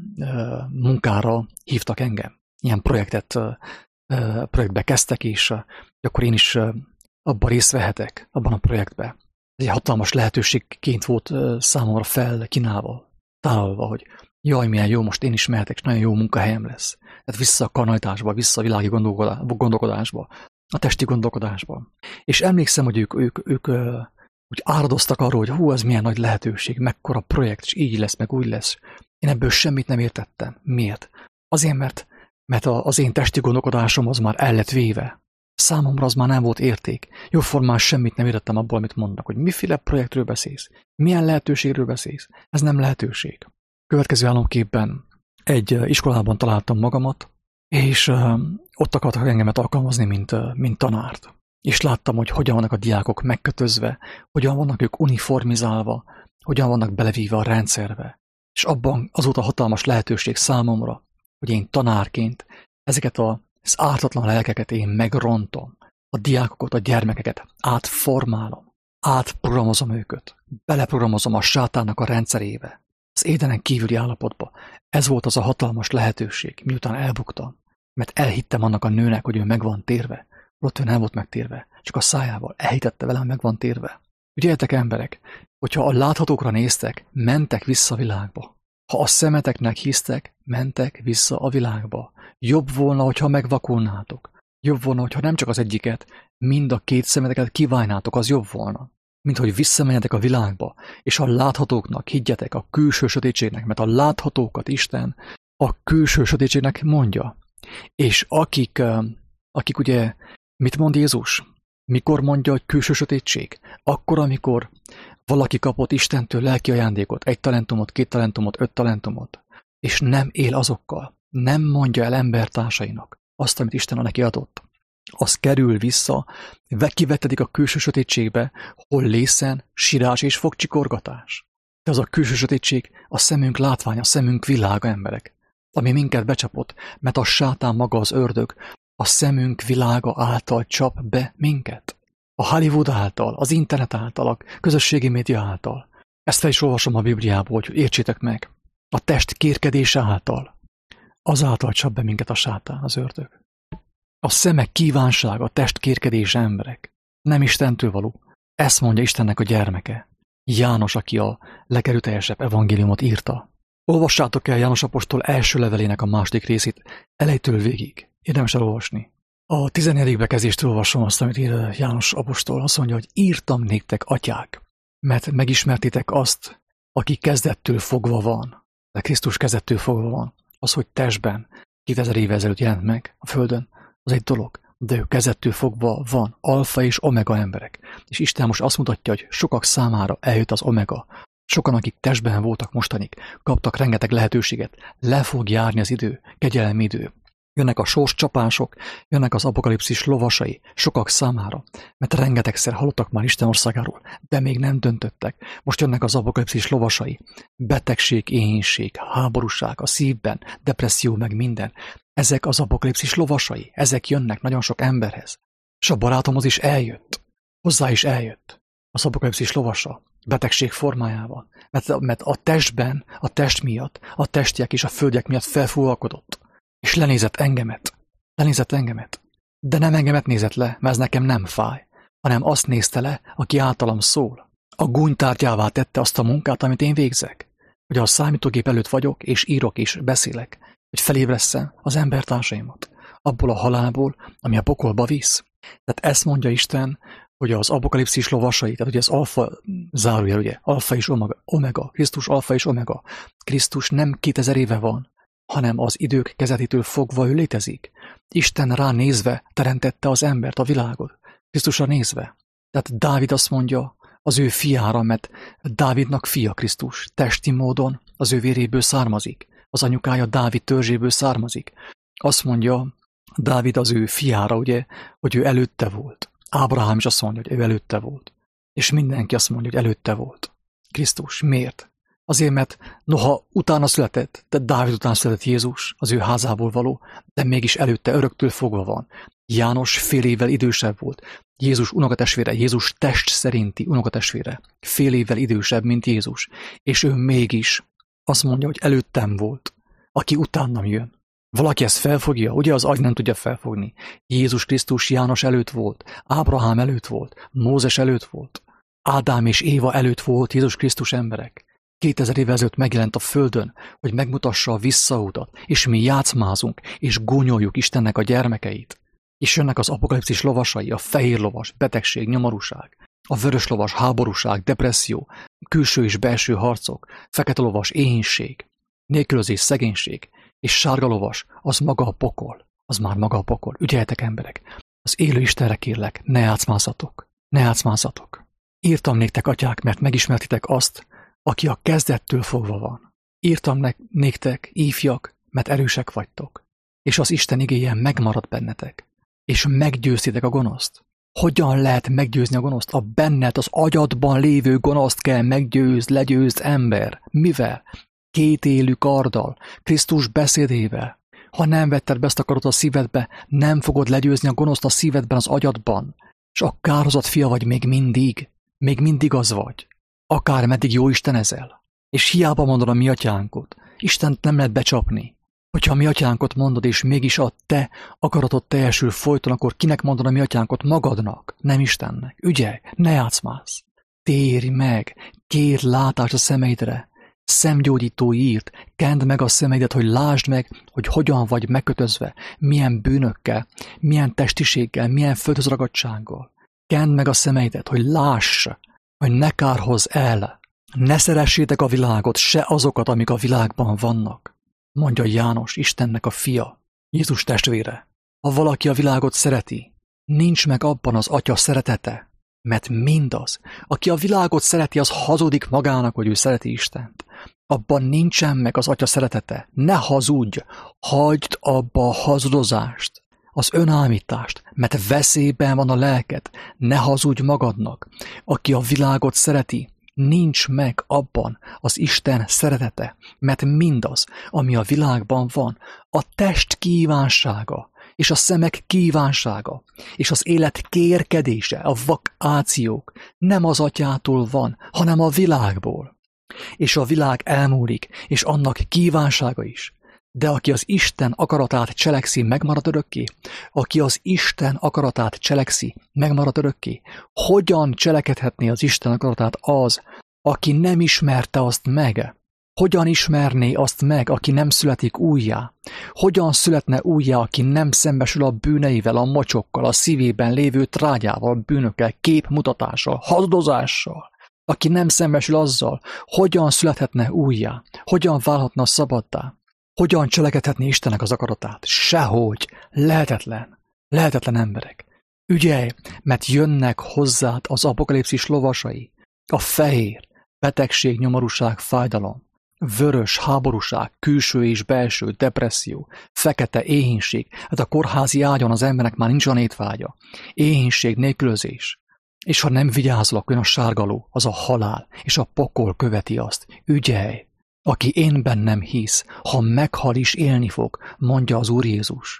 munkára hívtak engem. Ilyen projektet, projektbe kezdtek, és akkor én is abban részt vehetek, abban a projektben. Ez egy hatalmas lehetőségként volt számomra felkínálva, tálalva, hogy jaj, milyen jó, most én is mehetek, és nagyon jó munkahelyem lesz. Tehát vissza a kanalitásba, vissza a világi gondolkodásba, a testi gondolkodásba. És emlékszem, hogy ők, ők, ők úgy áradoztak arról, hogy hú, ez milyen nagy lehetőség, mekkora projekt, és így lesz, meg úgy lesz. Én ebből semmit nem értettem. Miért? Azért, mert mert az én testi gondolkodásom az már el lett véve. Számomra az már nem volt érték. Jóformán semmit nem értettem abból, amit mondnak, hogy miféle projektről beszélsz, milyen lehetőségről beszélsz. Ez nem lehetőség. Következő álomképben egy iskolában találtam magamat, és ott akartak engemet alkalmazni, mint, mint tanárt. És láttam, hogy hogyan vannak a diákok megkötözve, hogyan vannak ők uniformizálva, hogyan vannak belevíve a rendszerbe. És abban az volt a hatalmas lehetőség számomra, hogy én tanárként ezeket az ártatlan lelkeket én megrontom, a diákokat, a gyermekeket átformálom, átprogramozom őket, beleprogramozom a sátának a rendszerébe, az édenen kívüli állapotba. Ez volt az a hatalmas lehetőség, miután elbuktam, mert elhittem annak a nőnek, hogy ő meg van térve, ott ő nem volt megtérve, csak a szájával elhitette velem, meg van térve. Ügyeljetek emberek, hogyha a láthatókra néztek, mentek vissza a világba. Ha a szemeteknek hisztek, mentek vissza a világba. Jobb volna, hogyha megvakulnátok. Jobb volna, hogyha nem csak az egyiket, mind a két szemeteket kiválnátok, az jobb volna. Mint hogy visszamenjetek a világba, és a láthatóknak higgyetek a külső sötétségnek, mert a láthatókat Isten a külső sötétségnek mondja. És akik, akik ugye, mit mond Jézus? Mikor mondja, hogy külső sötétség? Akkor, amikor valaki kapott Istentől lelki ajándékot, egy talentumot, két talentumot, öt talentumot, és nem él azokkal, nem mondja el embertársainak azt, amit Isten neki adott. Az kerül vissza, kivettedik a külső sötétségbe, hol lészen, sírás és fogcsikorgatás. De az a külső sötétség a szemünk látványa, a szemünk világa, emberek, ami minket becsapott, mert a sátán maga, az ördög, a szemünk világa által csap be minket. A Hollywood által, az internet által, a közösségi média által. Ezt fel is olvasom a Bibliából, hogy értsétek meg. A test kérkedése által. Azáltal csap be minket a sátán, az ördög. A szemek kívánsága, a test kérkedése, emberek. Nem Istentől való. Ezt mondja Istennek a gyermeke. János, aki a legerőteljesebb evangéliumot írta. Olvassátok el János apostol első levelének a második részét, elejétől végig. Érdemes elolvasni. A tizennegyedik bekezdést olvasom azt, amit ír János apostol. Azt mondja, hogy írtam néktek, atyák, mert megismertétek azt, aki kezdettől fogva van. De Krisztus kezdettől fogva van. Az, hogy testben kétezer éve ezelőtt jelent meg a földön, az egy dolog. De ő kezdettől fogva van, alfa és omega emberek. És Isten most azt mutatja, hogy sokak számára eljött az omega. Sokan, akik testben voltak mostanig, kaptak rengeteg lehetőséget. Le fog járni az idő, kegyelmi idő. Jönnek a sorscsapások, jönnek az apokalipszis lovasai, sokak számára, mert rengetegszer hallottak már Isten országáról, de még nem döntöttek. Most jönnek az apokalipszis lovasai, betegség, éhínség, háborúság a szívben, depresszió, meg minden. Ezek az apokalipszis lovasai, ezek jönnek nagyon sok emberhez. És a barátomhoz is eljött, hozzá is eljött az apokalipszis lovasa. betegség formájával. Mert, mert a testben, a test miatt, a testiek és a földek miatt felfúvalkodott. És lenézett engemet. Lenézett engemet. De nem engemet nézett le, mert ez nekem nem fáj, hanem azt nézte le, aki általam szól. A gúnytárgyává tette azt a munkát, amit én végzek. Hogy a számítógép előtt vagyok, és írok és beszélek, hogy felébresszem az embertársaimat abból a halálból, ami a pokolba visz. Tehát ezt mondja Isten, hogy az apokalipszis lovasai, tehát ugye az alfa zárójel, ugye, alfa és omega, omega, Krisztus alfa és omega. Krisztus nem kétezer éve van, hanem az idők kezdetétől fogva ő létezik. Isten rá nézve teremtette az embert, a világot. Krisztusra nézve. Tehát Dávid azt mondja az ő fiára, mert Dávidnak fia Krisztus, testi módon az ő véréből származik. Az anyukája Dávid törzséből származik. Azt mondja Dávid az ő fiára, ugye, hogy ő előtte volt. Ábrahám is azt mondja, hogy ő előtte volt. És mindenki azt mondja, hogy előtte volt. Krisztus. Miért? Azért, mert noha utána született, de Dávid után született Jézus, az ő házából való, de mégis előtte öröktől fogva van. János fél évvel idősebb volt. Jézus unokatestvére, Jézus test szerinti unokatestvére. Fél évvel idősebb, mint Jézus. És ő mégis azt mondja, hogy előttem volt, aki utánam jön. Valaki ezt felfogja, ugye az agy nem tudja felfogni. Jézus Krisztus János előtt volt, Ábrahám előtt volt, Mózes előtt volt, Ádám és Éva előtt volt Jézus Krisztus emberek. Kétezer évvel ezelőtt megjelent a földön, hogy megmutassa a visszautat, és mi játszmázunk, és gúnyoljuk Istennek a gyermekeit. És jönnek az apokalipszis lovasai, a fehér lovas, betegség, nyomorúság, a vörös lovas, háborúság, depresszió, külső és belső harcok, fekete lovas, éhínség, nélkülözés, szegénység, és sárga lovas, az maga a pokol, az már maga a pokol. Ügyeljetek emberek, az élő Istenre kérlek, ne játszmázzatok, ne játszmázzatok. Írtam néktek, atyák, mert megismertitek azt, aki a kezdettől fogva van. Írtam néktek, ifjak, mert erősek vagytok, és az Isten igéje megmarad bennetek, és meggyőztitek a gonoszt. Hogyan lehet meggyőzni a gonoszt? A benned, az agyadban lévő gonoszt kell meggyőzd, legyőzd ember. Mivel? Kétélű karddal, Krisztus beszédével. Ha nem vetted be ezt a kardot a szívedbe, nem fogod legyőzni a gonoszt a szívedben, az agyadban. És a kárhozat fia vagy még mindig. Még mindig az vagy. Akár meddig jó Isten ezel. És hiába mondod a mi atyánkot. Istent nem lehet becsapni. Hogyha a mi atyánkot mondod, és mégis a te akaratod teljesül folyton, akkor kinek mondod a mi atyánkot? Magadnak, nem Istennek. Ügyelj, ne játszmász. Térj meg, kérj látást a szemeidre. Szemgyógyító írt, kend meg a szemeidet, hogy lásd meg, hogy hogyan vagy megkötözve, milyen bűnökkel, milyen testiséggel, milyen földhöz ragadtsággal. Kend meg a szemeidet, hogy láss, hogy ne kárhozz el. Ne szeressétek a világot, se azokat, amik a világban vannak. Mondja János, Istennek a fia, Jézus testvére. Ha valaki a világot szereti, nincs meg abban az atya szeretete, mert mindaz, aki a világot szereti, az hazudik magának, hogy ő szereti Istent. Abban nincsen meg az atya szeretete. Ne hazudj, hagyd abba a hazudozást, az önállítást, mert veszélyben van a lelked. Ne hazudj magadnak. Aki a világot szereti, nincs meg abban az Isten szeretete, mert mindaz, ami a világban van, a test kívánsága, és a szemek kívánsága, és az élet kérkedése, a vakációk nem az atyától van, hanem a világból. És a világ elmúlik, és annak kívánsága is. De aki az Isten akaratát cselekszi, megmarad örökké. Aki az Isten akaratát cselekszi, megmarad örökké. Hogyan cselekedhetné az Isten akaratát az, aki nem ismerte azt meg? Hogyan ismerné azt meg, aki nem születik újjá? Hogyan születne újjá, aki nem szembesül a bűneivel, a mocsokkal, a szívében lévő trágyával, bűnökkel, képmutatással, hazudozással? Aki nem szembesül azzal, hogyan születhetne újjá? Hogyan válhatna szabaddá? Hogyan cselekedhetné Istennek az akaratát? Sehogy. Lehetetlen. Lehetetlen emberek. Ügyelj, mert jönnek hozzád az apokalipszis lovasai. A fehér, betegség, nyomorúság, fájdalom. Vörös, háborúság, külső és belső, depresszió, fekete, éhínség. Hát a kórházi ágyon az embernek már nincs olyan étvágya. Éhínség, nélkülözés. És ha nem vigyázol, akkor a sárgaló, az a halál, és a pokol követi azt. Ügyelj! Aki én bennem hisz, ha meghal is élni fog, mondja az Úr Jézus.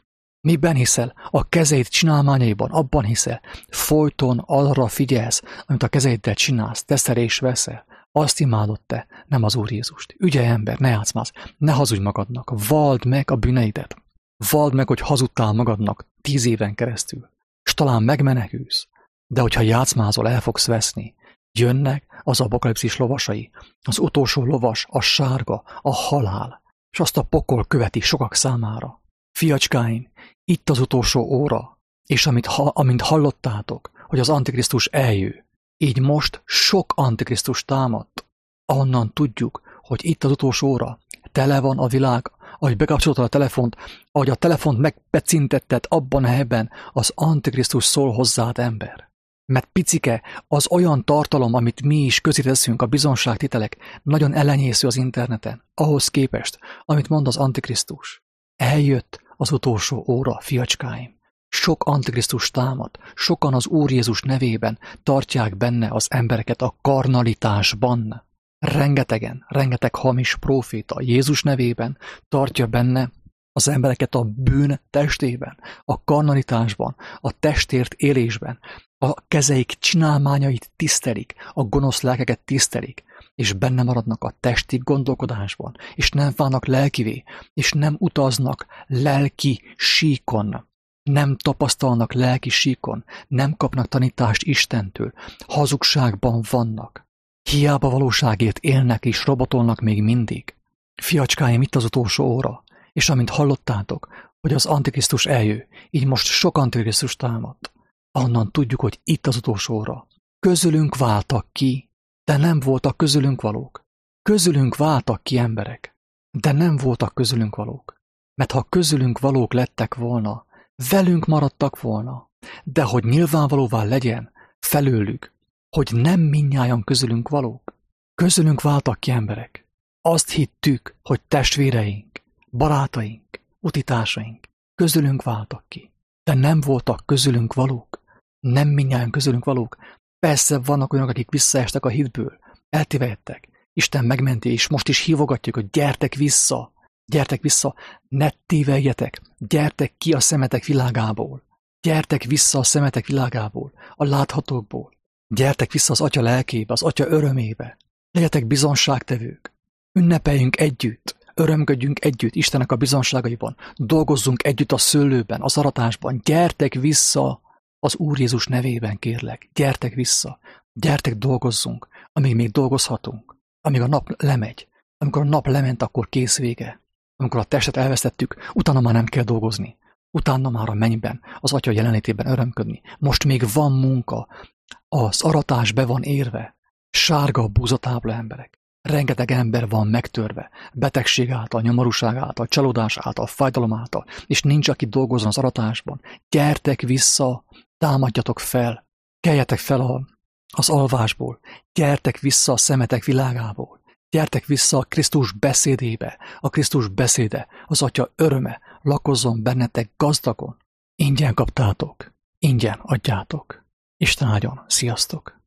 Miben hiszel? A kezeid csinálmányaiban, abban hiszel. Folyton arra figyelsz, amit a kezeiddel csinálsz, teszel és veszel. Azt imádod te, nem az Úr Jézust. Ügyelj ember, ne játszmázz, ne hazudj magadnak, vald meg a bűneidet. Vald meg, hogy hazudtál magadnak tíz éven keresztül, és talán megmenekülsz. De hogyha játszmázol, el fogsz veszni. Jönnek az apokalipszis lovasai. Az utolsó lovas, a sárga, a halál, és azt a pokol követi sokak számára. Fiacskáim, itt az utolsó óra, és amit, ha, amint hallottátok, hogy az Antikrisztus eljő, így most sok Antikrisztus támadt. Onnan tudjuk, hogy itt az utolsó óra, tele van a világ, ahogy bekapcsoltad a telefont, ahogy a telefont megpecintetted abban a helyben, az Antikrisztus szól hozzád, ember. Mert picike, az olyan tartalom, amit mi is közíteszünk, a bizonságtételek, nagyon elenyésző az interneten, ahhoz képest, amit mond az Antikrisztus. Eljött az utolsó óra, fiacskáim. Sok Antikrisztus támad, sokan az Úr Jézus nevében tartják benne az embereket a karnalitásban. Rengetegen, rengeteg hamis próféta Jézus nevében tartja benne az embereket a bűn testében, a karnalitásban, a testért élésben, a kezeik csinálmányait tisztelik, a gonosz lelkeket tisztelik, és benne maradnak a testi gondolkodásban, és nem válnak lelkivé, és nem utaznak lelki síkon, nem tapasztalnak lelki síkon, nem kapnak tanítást Istentől, hazugságban vannak. Hiába valóságért élnek és robotolnak még mindig. Fiacskáim, itt az utolsó óra, és amint hallottátok, hogy az Antikrisztus eljő, így most sok Antikrisztus támadt, onnan tudjuk, hogy itt az utolsó óra. Közülünk váltak ki, de nem voltak közülünk valók. Közülünk váltak ki emberek, de nem voltak közülünk valók. Mert ha közülünk valók lettek volna, velünk maradtak volna, de hogy nyilvánvalóvá legyen felőlük, hogy nem mindnyájan közülünk valók. Közülünk váltak ki emberek. Azt hittük, hogy testvéreink, barátaink, utitársaink közülünk váltak ki, de nem voltak közülünk valók. Nem mindnyájan közülünk valók. Persze vannak olyanok, akik visszaestek a hitből, eltévedtek. Isten megmenti, és most is hívogatjuk, hogy gyertek vissza, gyertek vissza, ne tévedjetek, gyertek ki a szemetek világából, gyertek vissza a szemetek világából, a láthatókból, gyertek vissza az Atya lelkébe, az Atya örömébe, legyetek bizonságtevők, ünnepeljünk együtt, örömködjünk együtt Istennek a bizonságaiban, dolgozzunk együtt a szőlőben, az aratásban, gyertek vissza az Úr Jézus nevében, kérlek, gyertek vissza, gyertek dolgozzunk, amíg még dolgozhatunk, amíg a nap lemegy, amikor a nap lement, akkor kész vége, amikor a testet elvesztettük, utána már nem kell dolgozni, utána már a mennyben, az Atya jelenlétében örömködni. Most még van munka, az aratás be van érve, sárga a búzatábla, emberek. Rengeteg ember van megtörve, betegség által, nyomorúság által, csalódás által, fájdalom által, és nincs, aki dolgozzon az aratásban. Gyertek vissza, támadjatok fel, keljetek fel a, az alvásból, gyertek vissza a szemetek világából, gyertek vissza a Krisztus beszédébe, a Krisztus beszéde, az Atya öröme, lakozzon bennetek gazdagon. Ingyen kaptátok, ingyen adjátok. Isten áldjon, sziasztok!